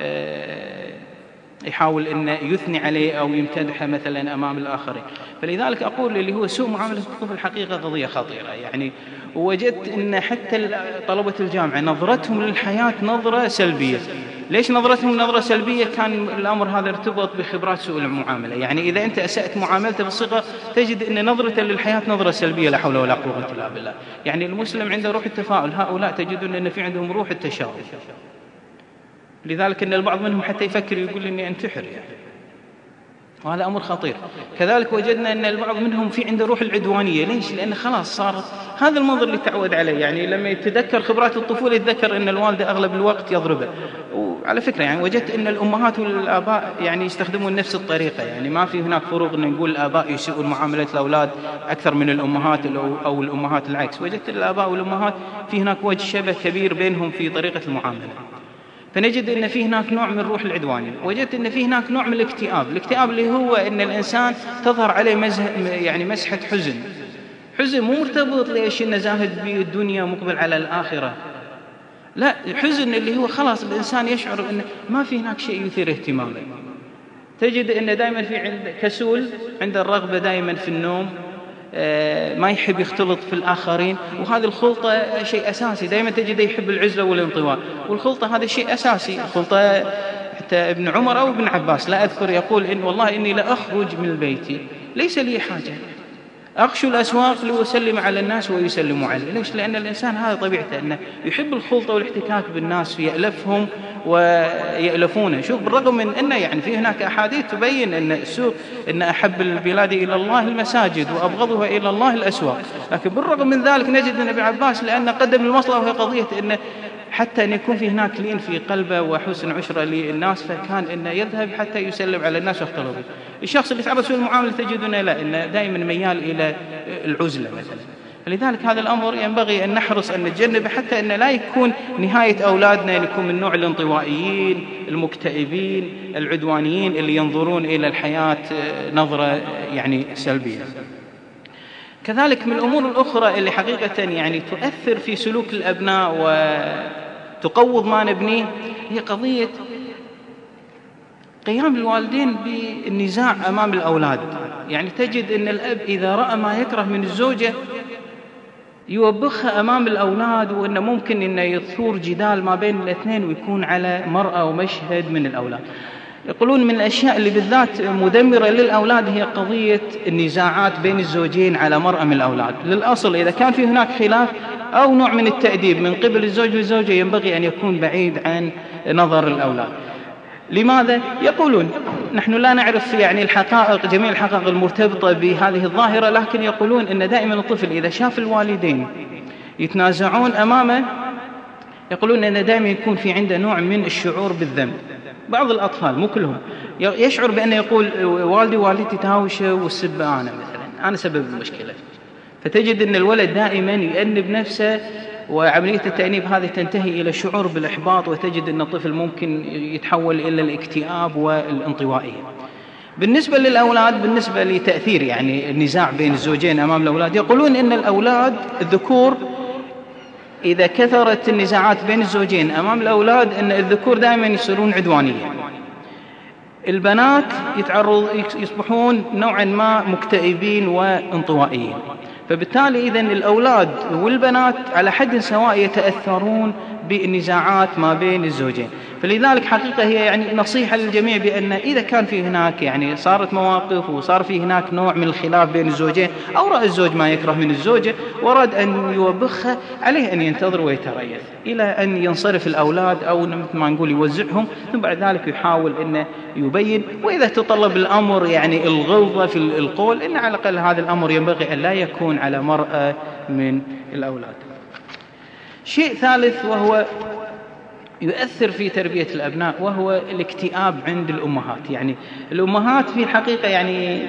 يحاول أن يثني عليه أو يمتدحه مثلا أمام الآخرين. فلذلك أقول اللي هو سوء معاملة الطفل حقيقة قضية خطيرة. يعني وجدت أن حتى طلبة الجامعة نظرتهم للحياة نظرة سلبية. ليش نظرتهم نظرة سلبية؟ كان الأمر هذا ارتبط بخبرات سوء المعاملة. يعني إذا أنت أسأت معاملته بالصغر تجد أن نظرته للحياة نظرة سلبية، لا حول ولا قوة إلا بالله. يعني المسلم عنده روح التفاؤل، هؤلاء تجدون أن في عندهم روح التشاؤم. لذلك أن البعض منهم حتى يفكر يقول إني أنتحر يعني، وهذا أمر خطير. كذلك وجدنا أن البعض منهم في عنده روح العدوانية. ليش؟ لأن خلاص صار هذا المنظر اللي تعود عليه. يعني لما يتذكر خبرات الطفولة يتذكر أن الوالدة أغلب الوقت يضربه. وعلى فكرة يعني وجدت أن الأمهات والآباء يعني يستخدمون نفس الطريقة، يعني ما في هناك فروق أن نقول الآباء يسيئون معاملة الأولاد أكثر من الأمهات أو الأمهات العكس. وجدت الآباء والأمهات في هناك وجه شبه كبير بينهم في طريقة المعاملة. فنجد أن في هناك نوع من الروح العدواني. وجدت أن في هناك نوع من الاكتئاب اللي هو أن الإنسان تظهر عليه يعني مسحة حزن مو مرتبط ليش إنه زاهد بالدنيا مقبل على الآخرة، لا، الحزن اللي هو خلاص الإنسان يشعر إنه ما في هناك شيء يثير اهتمامه. تجد إنه دائما في كسول، عنده الرغبة دائما في النوم، ما يحب يختلط في الآخرين، وهذه الخلطة شيء أساسي. دائما تجد يحب العزلة والانطواء، والخلطة هذا شيء أساسي. الخلطة حتى ابن عمر أو ابن عباس لا أذكر يقول إن والله إني لأخرج من بيتي ليس لي حاجة، أخشى الأسواق لأسلم على الناس ويسلموا علي. ليش؟ لأن الإنسان هذا طبيعته أنه يحب الخلطة والاحتكاك بالناس، يألفهم ويألفونه. شوف، بالرغم من أنه يعني في هناك أحاديث تبين أن السوق، أن أحب البلاد إلى الله المساجد وأبغضها إلى الله الأسواق، لكن بالرغم من ذلك نجد أن ابن عباس لأنه قدم المصلحة وهي قضية أنه حتى أن يكون في هناك لين في قلبه وحسن عشرة للناس، فكان أنه يذهب حتى يسلم على الناس ويختلط. الشخص اللي تعرض سوء المعاملة تجدنا لا، إنه دائما ميال إلى العزلة مثلا. لذلك هذا الأمر ينبغي أن نحرص أن نتجنبه، حتى أن لا يكون نهاية أولادنا يكون من نوع الانطوائيين المكتئبين العدوانيين اللي ينظرون إلى الحياة نظرة يعني سلبية. كذلك من الأمور الأخرى اللي حقيقة يعني تؤثر في سلوك الأبناء وتقوض ما نبنيه هي قضية قيام الوالدين بالنزاع أمام الأولاد. يعني تجد أن الأب إذا رأى ما يكره من الزوجة يوبخها أمام الأولاد، وأنه ممكن أنه يثور جدال ما بين الاثنين ويكون على مرأة ومشهد من الأولاد. يقولون من الأشياء اللي بالذات مدمرة للأولاد هي قضية النزاعات بين الزوجين على مرأة من الأولاد. للأصل إذا كان في هناك خلاف أو نوع من التأديب من قبل الزوج والزوجة ينبغي أن يكون بعيد عن نظر الأولاد. لماذا؟ يقولون نحن لا نعرف يعني الحقائق، جميع الحقائق المرتبطة بهذه الظاهرة، لكن يقولون أن دائما الطفل إذا شاف الوالدين يتنازعون أمامه يقولون أن دائما يكون في عنده نوع من الشعور بالذنب. بعض الأطفال مو كلهم يشعر بأنه يقول والدي ووالدتي تهاوشوا والسبب أنا مثلا، أنا سبب المشكلة. فتجد أن الولد دائما يأنب نفسه، وعملية التأنيب هذه تنتهي إلى الشعور بالإحباط، وتجد أن الطفل ممكن يتحول إلى الاكتئاب والانطوائية. بالنسبة للأولاد، بالنسبة لتأثير يعني النزاع بين الزوجين أمام الأولاد، يقولون أن الأولاد الذكور إذا كثرت النزاعات بين الزوجين أمام الأولاد أن الذكور دائما يصيرون عدوانيين، البنات يصبحون نوعا ما مكتئبين وانطوائيين. فبالتالي إذن الأولاد والبنات على حد سواء يتأثرون بالنزاعات ما بين الزوجين. فلذلك حقيقة هي يعني نصيحة للجميع بأن إذا كان في هناك يعني صارت مواقف وصار في هناك نوع من الخلاف بين الزوجين، أو رأى الزوج ما يكره من الزوجة وراد أن يوبخها، عليه أن ينتظر ويتريث إلى أن ينصرف الأولاد، أو مثل ما نقول يوزعهم، ثم بعد ذلك يحاول أن يبين. وإذا تطلب الأمر يعني الغلظة في القول، إن على الأقل هذا الأمر ينبغي أن لا يكون على مرأة من الأولاد. شيء ثالث وهو يؤثر في تربية الأبناء وهو الاكتئاب عند الأمهات. يعني الأمهات في الحقيقة يعني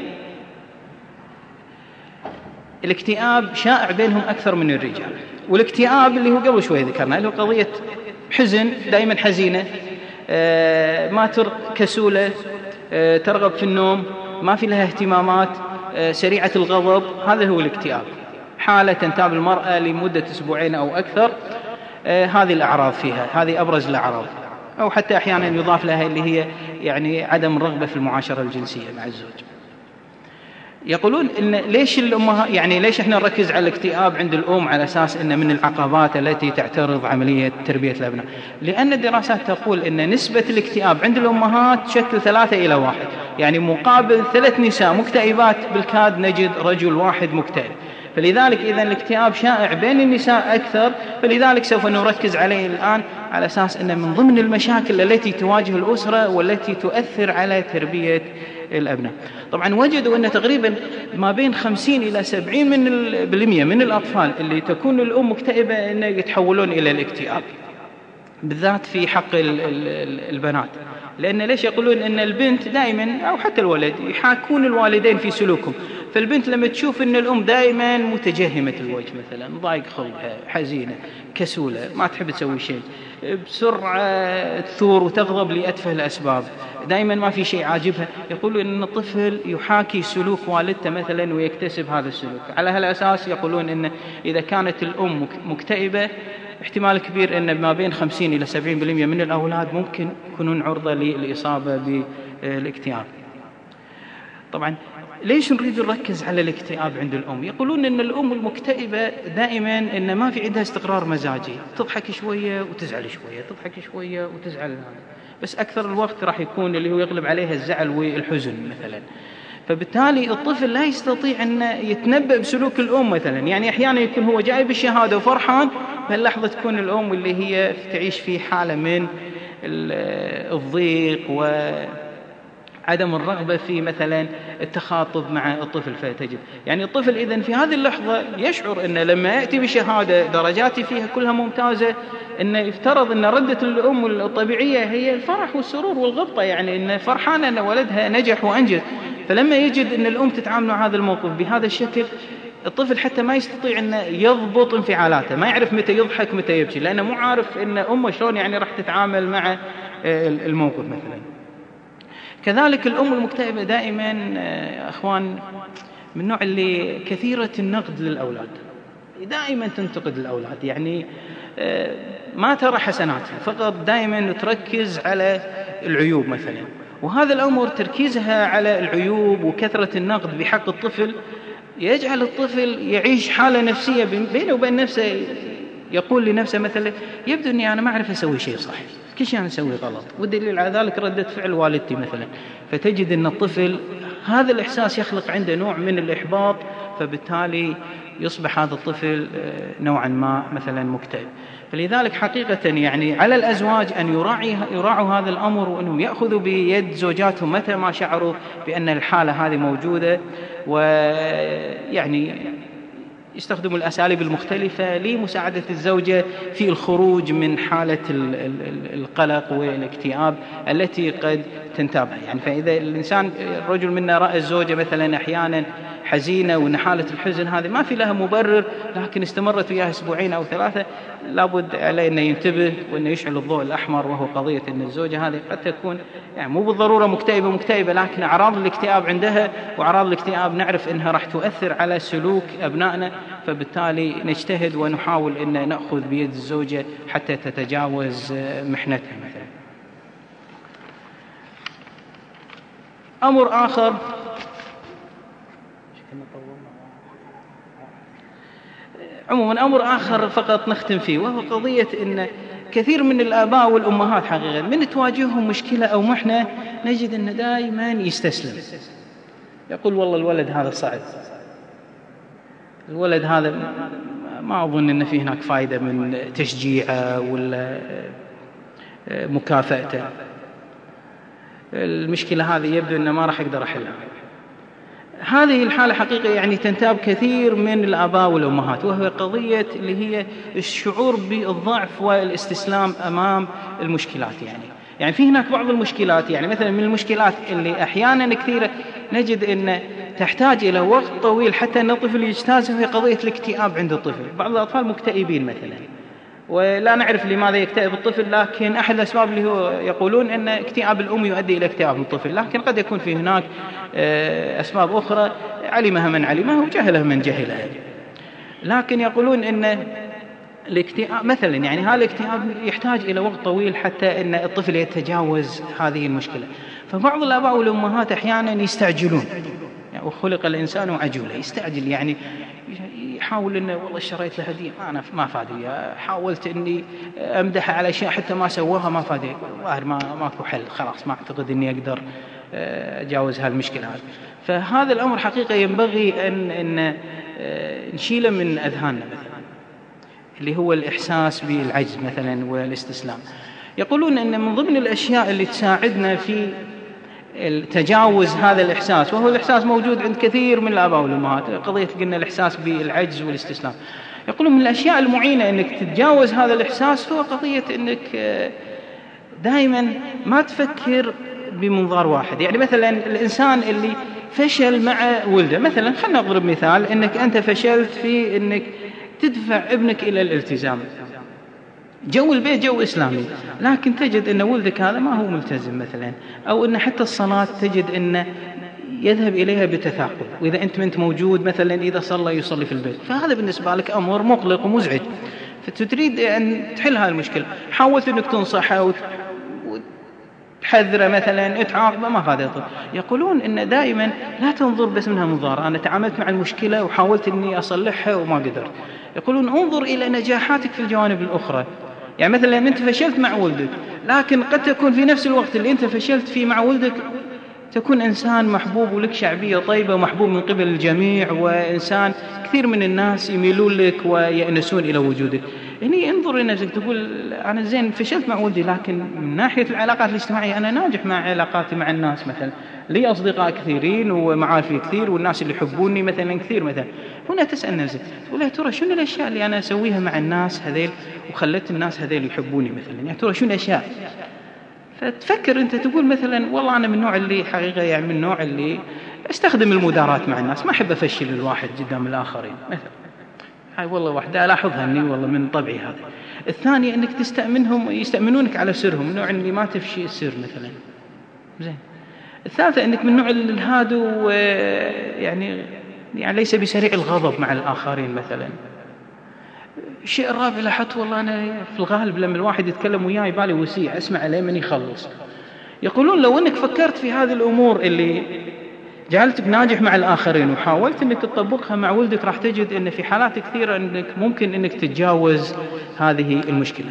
الاكتئاب شائع بينهم أكثر من الرجال، والاكتئاب اللي هو قبل شوي ذكرنا اللي هو قضية حزن، دائما حزينة، ما كسولة، ترغب في النوم، ما في لها اهتمامات، سريعة الغضب. هذا هو الاكتئاب، حالة تنتاب المرأة لمدة أسبوعين أو أكثر. هذه الأعراض فيها، هذه أبرز الأعراض، أو حتى أحيانا يضاف لها اللي هي يعني عدم الرغبة في المعاشرة الجنسية مع الزوج. يقولون إن ليش الأمهات يعني ليش إحنا نركز على الاكتئاب عند الأم على أساس إنه من العقبات التي تعترض عملية تربية الأبناء؟ لأن الدراسات تقول إن نسبة الاكتئاب عند الأمهات تشكل 3:1، يعني مقابل 3 نساء مكتئبات بالكاد نجد رجل واحد مكتئب. فلذلك إذن الاكتئاب شائع بين النساء أكثر، فلذلك سوف نركز عليه الآن على أساس أنه من ضمن المشاكل التي تواجه الأسرة والتي تؤثر على تربية الأبناء. طبعا وجدوا أن تقريبا ما بين 50 إلى 70% من الأطفال اللي تكون الأم مكتئبة أن يتحولون إلى الاكتئاب. بالذات في حق البنات. لأن ليش يقولون أن البنت دائما أو حتى الولد يحاكون الوالدين في سلوكهم. فالبنت لما تشوف أن الأم دائما متجهمة الوجه مثلا، ضايق خلقها، حزينة، كسولة، ما تحب تسوي شيء، بسرعة تثور وتغضب لأتفه الأسباب، دائما ما في شيء عاجبها، يقولون أن الطفل يحاكي سلوك والدته مثلا ويكتسب هذا السلوك. على هالأساس يقولون أن إذا كانت الأم مكتئبة احتمال كبير أن ما بين 50 إلى 70% من الأولاد ممكن يكونون عرضة للإصابة بالاكتئاب. طبعا ليش نريد نركز على الاكتئاب عند الأم؟ يقولون أن الأم المكتئبة دائما أن ما في عندها استقرار مزاجي، تضحك شوية وتزعل شوية، تضحك شوية وتزعل، بس أكثر الوقت راح يكون اللي هو يغلب عليها الزعل والحزن مثلا. فبالتالي الطفل لا يستطيع أن يتنبأ بسلوك الأم مثلا. يعني أحيانا يكون هو جاي بالشهادة وفرحان، بهاللحظة تكون الأم اللي هي تعيش في حالة من الضيق وعدم الرغبة في مثلا التخاطب مع الطفل. فتجد يعني الطفل إذن في هذه اللحظة يشعر أن لما يأتي بشهادة درجاتي فيها كلها ممتازة، أن يفترض أن ردة الأم الطبيعية هي الفرح والسرور والغبطة، يعني أن فرحانة أن ولدها نجح وأنجز. فلما يجد أن الأم تتعامل مع هذا الموقف بهذا الشكل، الطفل حتى ما يستطيع أن يضبط انفعالاته، ما يعرف متى يضحك متى يبكي، لأنه مو عارف أن أمه شلون يعني راح تتعامل مع الموقف مثلا. كذلك الأم المكتئبة دائما أخوان من النوع اللي كثيرة النقد للأولاد، دائما تنتقد الأولاد، يعني ما ترى حسنات، فقط دائما تركز على العيوب مثلا. وهذا الأمر تركيزها على العيوب وكثرة النقد بحق الطفل يجعل الطفل يعيش حالة نفسية بينه وبين نفسه، يقول لنفسه مثلا يبدو أني أنا ما أعرف أسوي شيء صح، كل شيء أنا أسوي غلط، والدليل على ذلك ردة فعل والدتي مثلا. فتجد أن الطفل هذا الإحساس يخلق عنده نوع من الإحباط، فبالتالي يصبح هذا الطفل نوعا ما مثلا مكتئب. فلذلك حقيقة يعني على الأزواج أن يراعوا هذا الأمر، وأنهم يأخذوا بيد زوجاتهم متى ما شعروا بأن الحالة هذه موجودة، ويعني يستخدموا الأساليب المختلفة لمساعدة الزوجة في الخروج من حالة القلق والاكتئاب التي قد تنتابها. يعني فإذا الإنسان الرجل منا رأى الزوجة مثلا أحيانا حزينة وأن حالة الحزن هذه ما في لها مبرر، لكن استمرت وياها أسبوعين أو 3، لابد عليه أن ينتبه وأن يشعل الضوء الأحمر، وهو قضية أن الزوجة هذه قد تكون يعني مو بالضرورة مكتئبة، لكن أعراض الاكتئاب عندها، وأعراض الاكتئاب نعرف أنها راح تؤثر على سلوك أبنائنا، فبالتالي نجتهد ونحاول أن نأخذ بيد الزوجة حتى تتجاوز محنتها مثلا. أمر آخر عموما أمر آخر فقط نختم فيه، وهو قضية أن كثير من الآباء والأمهات حقيقة من تواجههم مشكلة أو محنة نجد أنه دائما يستسلم، يقول والله الولد هذا صعب، الولد هذا ما أظن أن فيه هناك فائدة من تشجيعه ولا مكافأته، المشكلة هذه يبدو أنه ما راح أقدر أحلها. هذه الحالة حقيقة يعني تنتاب كثير من الآباء والأمهات، وهو قضية اللي هي الشعور بالضعف والاستسلام أمام المشكلات. يعني في هناك بعض المشكلات، يعني مثلا من المشكلات اللي أحيانا كثيرة نجد أن تحتاج إلى وقت طويل حتى أن الطفل يجتازها، هي قضية الاكتئاب عند الطفل. بعض الأطفال مكتئبين مثلا ولا نعرف لماذا يكتئب الطفل، لكن أحد الأسباب اللي هو يقولون أن اكتئاب الأم يؤدي إلى اكتئاب الطفل، لكن قد يكون في هناك أسباب أخرى علمها من علمها وجهلها من جهلها. لكن يقولون أن الاكتئاب مثلا يعني هذا الاكتئاب يحتاج إلى وقت طويل حتى أن الطفل يتجاوز هذه المشكلة. فبعض الآباء والأمهات أحيانا يستعجلون، يعني وخلق الإنسان عجولا، يستعجل، يعني يحاول إنه والله اشتريت له هدية أنا ما فادي، حاولت إني أمدح على أشياء حتى ما سواها ما فادي، ظاهر ماكو حل، خلاص ما أعتقد إني أقدر أجاوز هالمشكلة هذه. فهذا الأمر حقيقة ينبغي أن نشيله من أذهاننا مثلا، اللي هو الإحساس بالعجز مثلا والاستسلام. يقولون أن من ضمن الأشياء اللي تساعدنا في تجاوز هذا الإحساس، وهو الإحساس موجود عند كثير من الآباء والأمهات، قضية قلنا الإحساس بالعجز والاستسلام، يقولون من الأشياء المعينة أنك تتجاوز هذا الإحساس هو قضية أنك دائما ما تفكر بمنظار واحد. يعني مثلا الإنسان اللي فشل مع ولده، مثلا خلنا نضرب مثال أنك أنت فشلت في أنك تدفع ابنك إلى الالتزام، جو البيت جو إسلامي، لكن تجد أن ولدك هذا ما هو ملتزم مثلا، أو أن حتى الصلاة تجد أنه يذهب إليها بتثاقل، وإذا أنت موجود مثلا إذا صلى يصلي في البيت، فهذا بالنسبة لك أمر مقلق ومزعج، فتريد أن تحل هذه المشكلة. حاولت أنك تنصحه وتحذره مثلا، تعاقبه، ما هذا يطلع. يقولون أن دائما لا تنظر بس منها منظار، أنا تعاملت مع المشكلة وحاولت أني أصلحها وما قدرت. يقولون انظر إلى نجاحاتك في الجوانب الأخرى. يعني مثلا أنت فشلت مع ولدك، لكن قد تكون في نفس الوقت اللي أنت فشلت فيه مع ولدك تكون إنسان محبوب ولك شعبية طيبة ومحبوب من قبل الجميع، وإنسان كثير من الناس يميلون لك ويأنسون إلى وجودك. يعني انظر لنفسك، تقول أنا زين فشلت مع ولدي، لكن من ناحية العلاقات الاجتماعية أنا ناجح مع علاقاتي مع الناس، مثلا لي أصدقاء كثيرين ومعارفي كثير والناس اللي يحبوني مثلا كثير. مثلا هنا تسأل نفسك تقول يا ترى شنو الأشياء اللي أنا أسويها مع الناس هذيل وخلت الناس هذيل يحبوني مثلا، يعني ترى شنو الأشياء. فتفكر أنت تقول مثلا والله أنا من النوع اللي حقيقة يعني من النوع اللي أستخدم المداراة مع الناس، ما أحب أفشل الواحد قدام الآخرين مثلا، هاي والله واحدة ألاحظها أني والله من طبعي هذا. الثانية أنك تستأمنهم يستأمنونك على سرهم، النوع اللي ما تفشي السر مثلا، زين. الثالثة أنك من النوع الهادو يعني ليس بسريع الغضب مع الآخرين مثلا. الشيء الرابع لاحظت والله أنا في الغالب لما الواحد يتكلم وياي يبالي وسيع، أسمع عليه من يخلص. يقولون لو أنك فكرت في هذه الأمور اللي جعلتك ناجح مع الآخرين وحاولت أنك تطبقها مع ولدك، راح تجد أن في حالات كثيرة أنك ممكن أنك تتجاوز هذه المشكلة.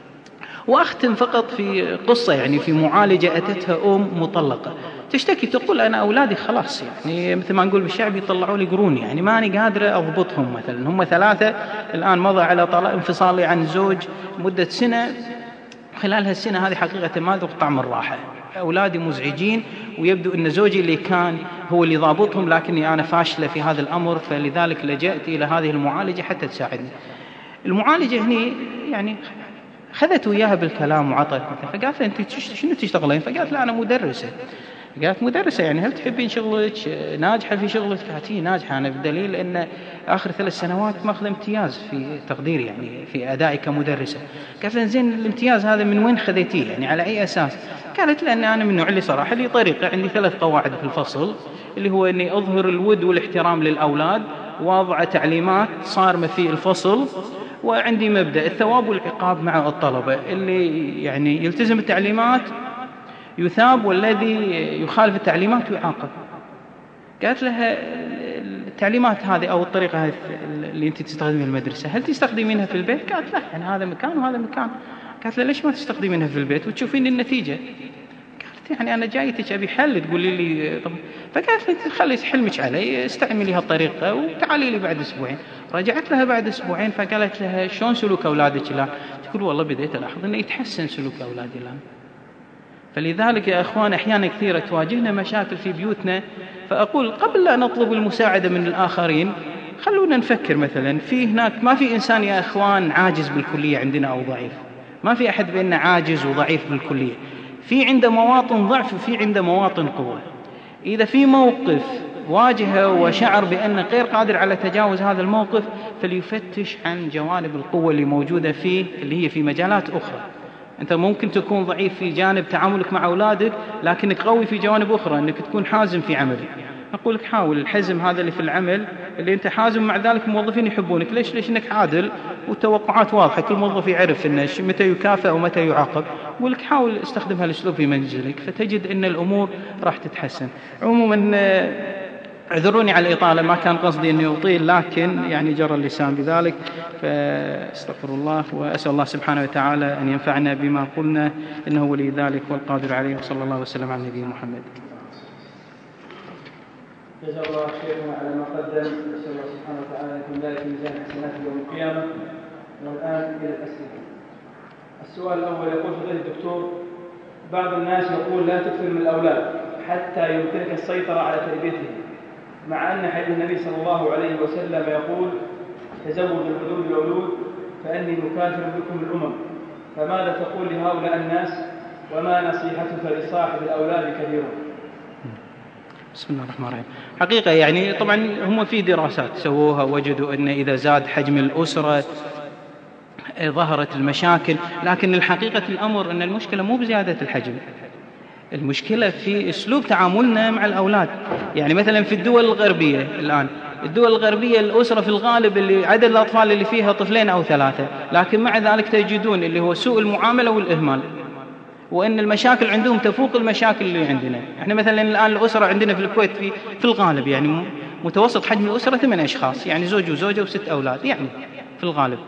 وأختم فقط في قصة، يعني في معالجة أتتها مطلقة تشتكي تقول أنا أولادي خلاص يعني مثل ما نقول بالشعب يطلعوا لي قرون، يعني ماني قادرة أضبطهم. مثلا هم 3 الآن مضى على انفصالي عن زوج مدة سنة، خلال هالسنة هذه حقيقة ما ذوق طعم الراحة، أولادي مزعجين، ويبدو أن زوجي اللي كان هو اللي ضابطهم لكني أنا فاشلة في هذا الأمر، فلذلك لجأت إلى هذه المعالجة حتى تساعدني. المعالجة هني يعني خذت وياها بالكلام وعطت مثلا، فقالت لها أنت شنو تشتغلين؟ فقالت لا أنا مدرسة. قالت مدرسة يعني هل تحبين شغلك؟ ناجحة في شغلك؟ قالت هي ناجحة أنا، بدليل أن آخر 3 سنوات ماخذ امتياز في تقديري يعني في أدائي كمدرسة. قالت لها زين الامتياز هذا من وين خذيتيه يعني على أي أساس؟ قالت لأن أنا من النوع اللي صراحة لي طريقة، عندي 3 قواعد في الفصل، اللي هو أني أظهر الود والاحترام للأولاد، وأضع تعليمات صارمة في الفصل، وعندي مبدأ الثواب والعقاب مع الطلبة، اللي يعني يلتزم التعليمات يثاب والذي يخالف التعليمات يعاقب. قالت لها التعليمات هذه أو الطريقة هذه اللي أنت تستخدمينها في المدرسة هل تستخدمينها في البيت؟ قالت لا يعني هذا مكان وهذا مكان. قالت لها ليش ما تستخدمينها في البيت وتشوفين النتيجة؟ قالت يعني أنا جايتك أبي حل تقولي لي طب. فقالت لي خلي حلمك علي، استعملي هالطريقة وتعالي لي بعد أسبوعين. رجعت لها بعد أسبوعين فقالت لها شلون سلوك أولادك الآن؟ تقول والله بديت ألاحظ أنه يتحسن سلوك أولادي الآن. فلذلك يا أخوان أحيانا كثيرة تواجهنا مشاكل في بيوتنا، فأقول قبل لا نطلب المساعدة من الآخرين خلونا نفكر مثلا في هناك ما في إنسان يا أخوان عاجز بالكلية عندنا أو ضعيف، ما في أحد بيننا عاجز وضعيف بالكلية، في عنده مواطن ضعف وفي عنده مواطن قوة. إذا في موقف واجهه وشعر بأنه غير قادر على تجاوز هذا الموقف فليفتش عن جوانب القوة اللي موجودة فيه اللي هي في مجالات أخرى. أنت ممكن تكون ضعيف في جانب تعاملك مع أولادك لكنك قوي في جوانب أخرى، أنك تكون حازم في عملك. أقول لك حاول الحزم هذا اللي في العمل اللي أنت حازم، مع ذلك الموظفين يحبونك. ليش أنك عادل والتوقعات واضحة، كل موظف يعرف إنه متى يكافئ ومتى يعاقب. أقول لك حاول استخدم هالأسلوب في منزلك فتجد أن الأمور راح تتحسن. عموما اعذروني على الإطالة، ما كان قصدي أني أطيل لكن يعني جرى اللسان بذلك، فاستغفر الله وأسأل الله سبحانه وتعالى أن ينفعنا بما قلنا إنه ولي ذلك والقادر عليه، وصلى الله وسلم على نبينا محمد. جزا الله شيخنا على ما قدم، نسأل الله سبحانه وتعالى أن يكون ذلك ميزان حسناته يوم القيامة. والآن إلى الأسئلة. السؤال الأول يقول فضيلة الدكتور بعض الناس يقول لا تكثر من الأولاد حتى يمكنك السيطرة على تربيتهم، مع أن حديث النبي صلى الله عليه وسلم يقول تزوج الحدود الأولود فأني مكافر بكم الأمم، فماذا تقول لهؤلاء الناس وما نصيحتك لصاحب الأولاد كثيرا؟ بسم الله الرحمن الرحيم. حقيقة يعني طبعا هم في دراسات سووها وجدوا أن إذا زاد حجم الأسرة ظهرت المشاكل، لكن الحقيقة الأمر أن المشكلة مو بزيادة الحجم، المشكلة في أسلوب تعاملنا مع الأولاد. يعني مثلا في الدول الغربية الآن، الدول الغربية الأسرة في الغالب اللي عدد الأطفال اللي فيها 2 أو 3، لكن مع ذلك تجدون اللي هو سوء المعاملة والإهمال، وأن المشاكل عندهم تفوق المشاكل اللي عندنا. احنا مثلا الآن الأسرة عندنا في الكويت في الغالب يعني متوسط حجم الأسرة 8 أشخاص، يعني زوج وزوجة و6 أولاد يعني في الغالب،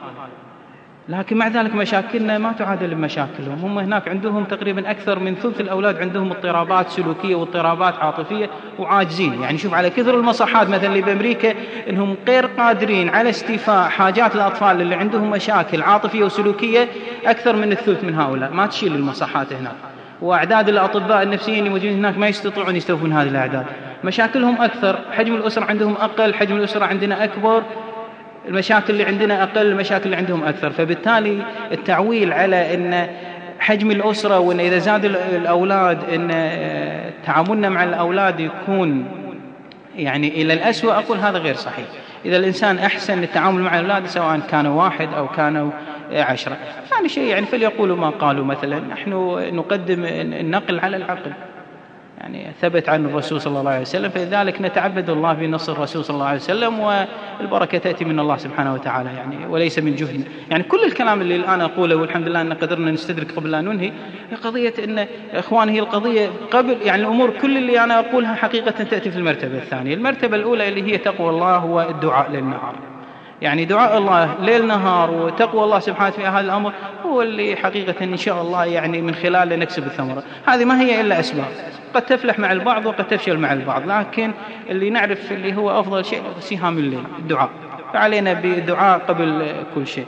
لكن مع ذلك مشاكلنا ما تعادل مشاكلهم. هم هناك عندهم تقريبا أكثر من ثلث الأولاد عندهم اضطرابات سلوكية واضطرابات عاطفية وعاجزين. يعني شوف على كثر المصحات مثلا اللي بأمريكا إنهم غير قادرين على استيفاء حاجات الأطفال اللي عندهم مشاكل عاطفية وسلوكية، أكثر من الثلث من هؤلاء ما تشيل المصحات هناك، وأعداد الأطباء النفسيين الموجودين هناك ما يستطيعون يستوفون هذه الأعداد. مشاكلهم أكثر، حجم الأسرة عندهم أقل، حجم الأسرة عندنا أكبر، المشاكل اللي عندنا أقل، المشاكل اللي عندهم أكثر. فبالتالي التعويل على أن حجم الأسرة وأن إذا زاد الأولاد أن تعاملنا مع الأولاد يكون يعني إلى الأسوأ، أقول هذا غير صحيح. إذا الإنسان أحسن التعامل مع الأولاد سواء كانوا 1 أو كانوا 10، ثاني شيء يعني فليقولوا ما قالوا. مثلا نحن نقدم النقل على العقل، يعني ثبت عن الرسول صلى الله عليه وسلم، فلذلك نتعبد الله بنصر الرسول صلى الله عليه وسلم، والبركة تأتي من الله سبحانه وتعالى يعني وليس من جهدنا. يعني كل الكلام اللي الآن أقوله والحمد لله أن قدرنا نستدرك قبل أن ننهي، هي قضية أن إخواني هي القضية قبل يعني الأمور كل اللي أنا أقولها حقيقة تأتي في المرتبة الثانية. المرتبة الأولى اللي هي تقوى الله هو الدعاء للنهار، يعني دعاء الله ليل نهار وتقوى الله سبحانه في هذا الأمر هو اللي حقيقة إن شاء الله يعني من خلاله نكسب الثمرة. هذه ما هي إلا أسباب، قد تفلح مع البعض وقد تفشل مع البعض، لكن اللي نعرف اللي هو أفضل شيء سهام الليل الدعاء، فعلينا بالدعاء قبل كل شيء.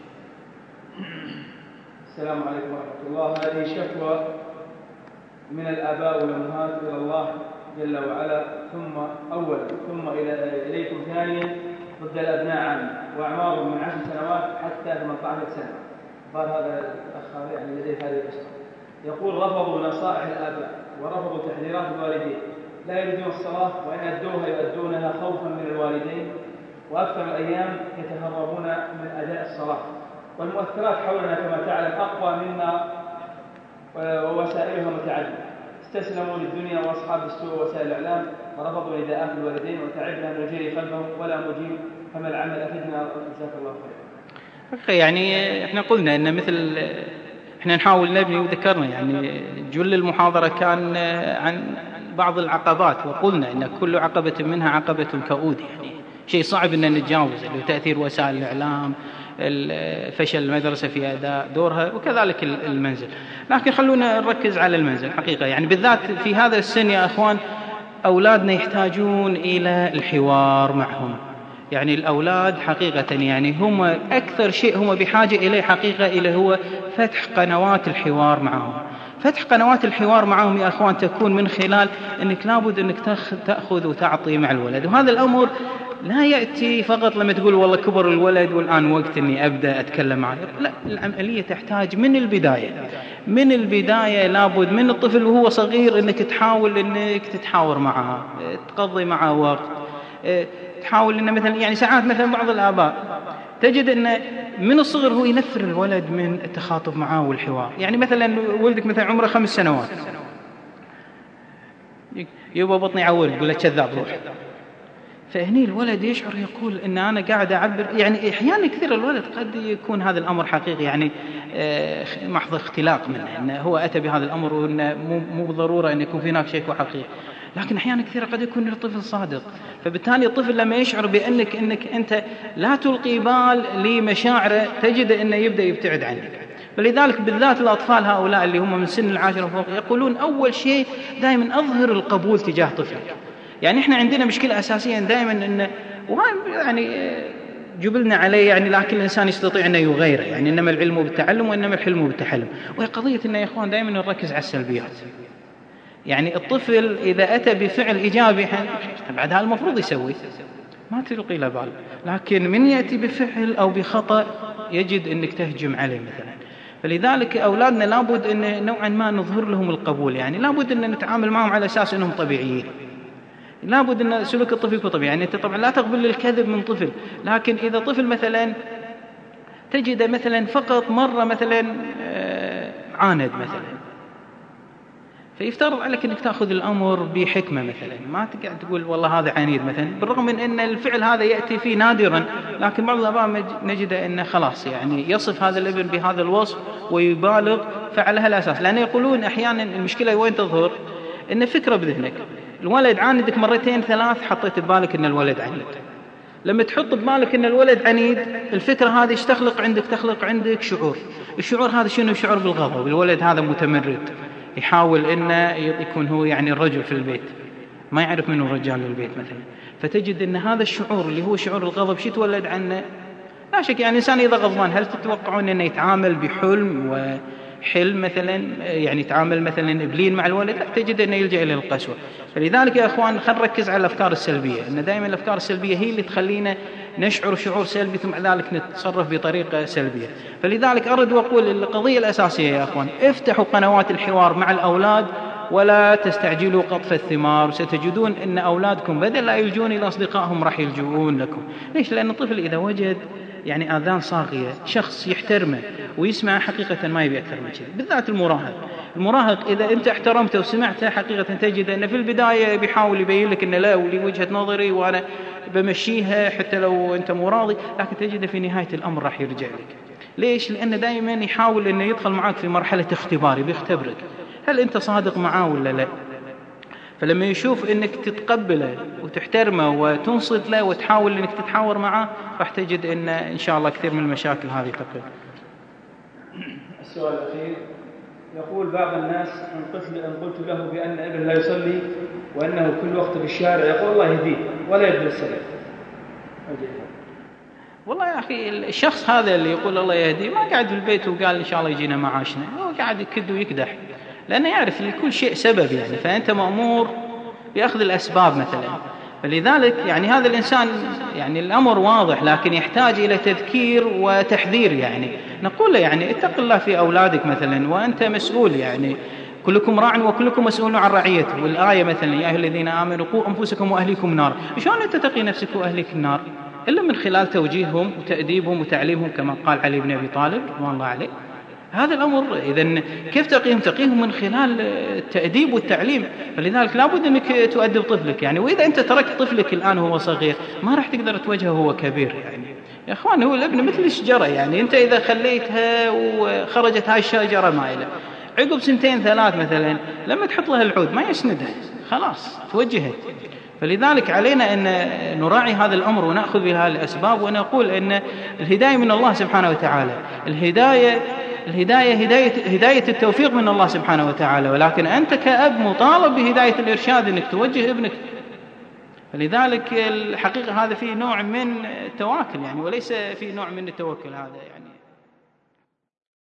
السلام عليكم ورحمة الله. هذه شكوى من الآباء والأمهات إلى الله جل وعلا، ثم إليكم ثانيا ضد الأبناء عامة، وأعمارهم من 10 سنوات حتى 18 سنة. قال هذا الأخ يعني لديه هذه القصة، يقول رفضوا نصائح الآباء ورفضوا تحذيرات الوالدين، لا يريدون الصلاة وإن أدوها يؤدونها خوفا من الوالدين، وأكثر الأيام يتهربون من أداء الصلاة، والمؤثرات حولنا كما تعلم أقوى منا ووسائلها متعددة. استسلموا للدنيا وأصحاب السوء وسائل الإعلام ورفضوا نداءات الوالدين، وتعبنا من الجري خلفهم ولا مجيب، فما العمل؟ أفدنا جزاك الله خير. يعني احنا قلنا ان مثل احنا نحاول نبني، وذكرنا يعني جل المحاضرة كان عن بعض العقبات، وقلنا ان كل عقبة منها عقبة كؤود، يعني شيء صعب ان نتجاوز، اللي تأثير وسائل الإعلام، فشل المدرسة في أداء دورها، وكذلك المنزل. لكن خلونا نركز على المنزل حقيقة، يعني بالذات في هذا السن يا أخوان أولادنا يحتاجون إلى الحوار معهم. يعني الأولاد حقيقة يعني هم أكثر شيء هم بحاجة إليه حقيقة إلى هو فتح قنوات الحوار معهم. فتح قنوات الحوار معهم يا أخوان تكون من خلال أنك لابد أنك تأخذ وتعطي مع الولد، وهذا الأمر لا يأتي فقط لما تقول والله كبر الولد والآن وقت أني أبدأ أتكلم معه. لا، العملية تحتاج من البداية لابد من الطفل وهو صغير أنك تحاول أنك تتحاور معه، تقضي معه وقت، تحاول أنه مثلا يعني ساعات مثلا بعض الآباء تجد أن من الصغر هو ينفر الولد من التخاطب معه والحوار. يعني مثلا ولدك مثلا عمره 5 سنوات يبقى بطني عور، يقول له كذاب روح، فهني الولد يشعر يقول ان انا قاعد اعبر. يعني احيانا كثير الولد قد يكون هذا الامر حقيقي يعني محض اختلاق منه، انه هو اتى بهذا الامر وانه مو بالضروره ان يكون في هناك شيء حقيقي، لكن احيانا كثير قد يكون الطفل صادق. فبالتالي الطفل لما يشعر بانك انت لا تلقي بال لمشاعره تجد انه يبدا يبتعد عنك. فلذلك بالذات الأطفال هؤلاء اللي هم من سن 10 وفوق يقولون أول شيء دائما أظهر القبول تجاه طفلك. يعني إحنا عندنا مشكلة أساسية دائما إنه يعني جبلنا عليه يعني، لكن الإنسان يستطيع أن يغيره. يعني إنما العلم بالتعلم وإنما الحلم بالتحلم، وهي قضية إنه يا إخوان دائما نركز على السلبيات. يعني الطفل إذا أتى بفعل إيجابي بعد هذا المفروض يسوي، ما تلقي له بال. لكن من يأتي بفعل أو بخطأ يجد أنك تهجم عليه مثلا. فلذلك أولادنا لابد أن نوعا ما نظهر لهم القبول، يعني لابد أن نتعامل معهم على أساس أنهم طبيعيين، لابد أن سلوك الطفل يكون طبيعي. يعني أنت طبعا لا تقبل الكذب من طفل، لكن إذا طفل مثلا تجد مثلا فقط مرة مثلا عاند مثلا، فيفترض عليك أنك تأخذ الأمر بحكمة مثلا، ما تقعد تقول والله هذا عنيد مثلا، بالرغم من أن الفعل هذا يأتي فيه نادرا، لكن بعض الآباء نجد أنه خلاص يعني يصف هذا الابن بهذا الوصف ويبالغ فعلى هالأساس. لأن يقولون أحيانا المشكلة وين تظهر؟ إن فكرة بذهنك، الولد عاندك مرتين ثلاث حطيت ببالك أن الولد عنيد. لما تحط ببالك أن الولد عنيد، الفكرة هذه تخلق عندك شعور. الشعور هذا شنو؟ شعور بالغضب. الولد هذا متمرد، يحاول إنه يكون هو يعني الرجل في البيت، ما يعرف منه رجال البيت مثلا. فتجد أن هذا الشعور اللي هو شعور الغضب شو يتولد عنه؟ لا شك يعني الإنسان إذا غضبان هل تتوقعون أنه يتعامل بحلم وحلم مثلا، يعني يتعامل مثلا بلين مع الولد؟ لا، تجد أنه يلجأ إلى القسوة. فلذلك يا أخوان خلينا نركز على الأفكار السلبية، أن دائما الأفكار السلبية هي اللي تخلينا نشعر شعور سلبي ثم ذلك نتصرف بطريقة سلبية. فلذلك أرد وأقول القضية الأساسية يا أخوان، افتحوا قنوات الحوار مع الأولاد ولا تستعجلوا قطف الثمار. ستجدون أن أولادكم بدل لا يلجون إلى أصدقائهم راح يلجؤون لكم. ليش؟ لأن الطفل إذا وجد يعني آذان صاغية، شخص يحترمه ويسمع، حقيقة ما يبي أكثر من شيء. بالذات المراهق إذا أنت احترمته وسمعته حقيقة تجد أن في البداية بيحاول يبين لك أن لا ولي وجهة نظري وأنا بمشيها حتى لو أنت مو راضي، لكن تجد في نهاية الأمر راح يرجع لك. ليش؟ لأن دائما يحاول أنه يدخل معك في مرحلة اختبار، بيختبرك هل أنت صادق معاه ولا لا. فلما يشوف أنك تتقبله وتحترمه وتنصت له وتحاول أنك تتحاور معه، راح تجد أن إن شاء الله كثير من المشاكل هذه تقل. السؤال الأخير يقول بعض الناس إن قلت له بأن ابن لا يصلي وأنه كل وقت في الشارع يقول الله يهديه ولا يدري السلام. والله يا أخي الشخص هذا اللي يقول الله يهديه ما قاعد في البيت وقال إن شاء الله يجينا معاشنا، هو قاعد يكد ويكدح، لأنه يعرف لكل شيء سبب يعني، فأنت مأمور بأخذ الأسباب مثلا. فلذلك يعني هذا الإنسان يعني الأمر واضح، لكن يحتاج إلى تذكير وتحذير. يعني نقول له يعني اتق الله في أولادك مثلا، وأنت مسؤول، يعني كلكم راع وكلكم مسؤول عن رعيته. والآية مثلا يا أيها الذين آمنوا قوا أنفسكم وأهليكم نار. شلون أنت تقي نفسك وأهلك النار؟ إلا من خلال توجيههم وتأديبهم وتعليمهم كما قال علي بن أبي طالب رضوان الله عليه. هذا الأمر إذن كيف تقيهم من خلال التأديب والتعليم. فلذلك لابد أنك تؤدب طفلك يعني. وإذا أنت تركت طفلك الآن وهو صغير ما راح تقدر توجهه وهو كبير يعني. يا أخوان هو الابن مثل الشجرة، يعني أنت إذا خليتها وخرجت هاي الشجرة مايلة، عقب 2 3 مثلا لما تحط لها العود ما يسندها، خلاص توجهت. فلذلك علينا أن نراعي هذا الأمر ونأخذ بهذه الأسباب، ونقول أن الهداية من الله سبحانه وتعالى. هداية التوفيق من الله سبحانه وتعالى، ولكن أنت كأب مطالب بهداية الإرشاد أنك توجه ابنك. فلذلك الحقيقة هذا فيه نوع من التواكل يعني، وليس فيه نوع من التوكل هذا يعني.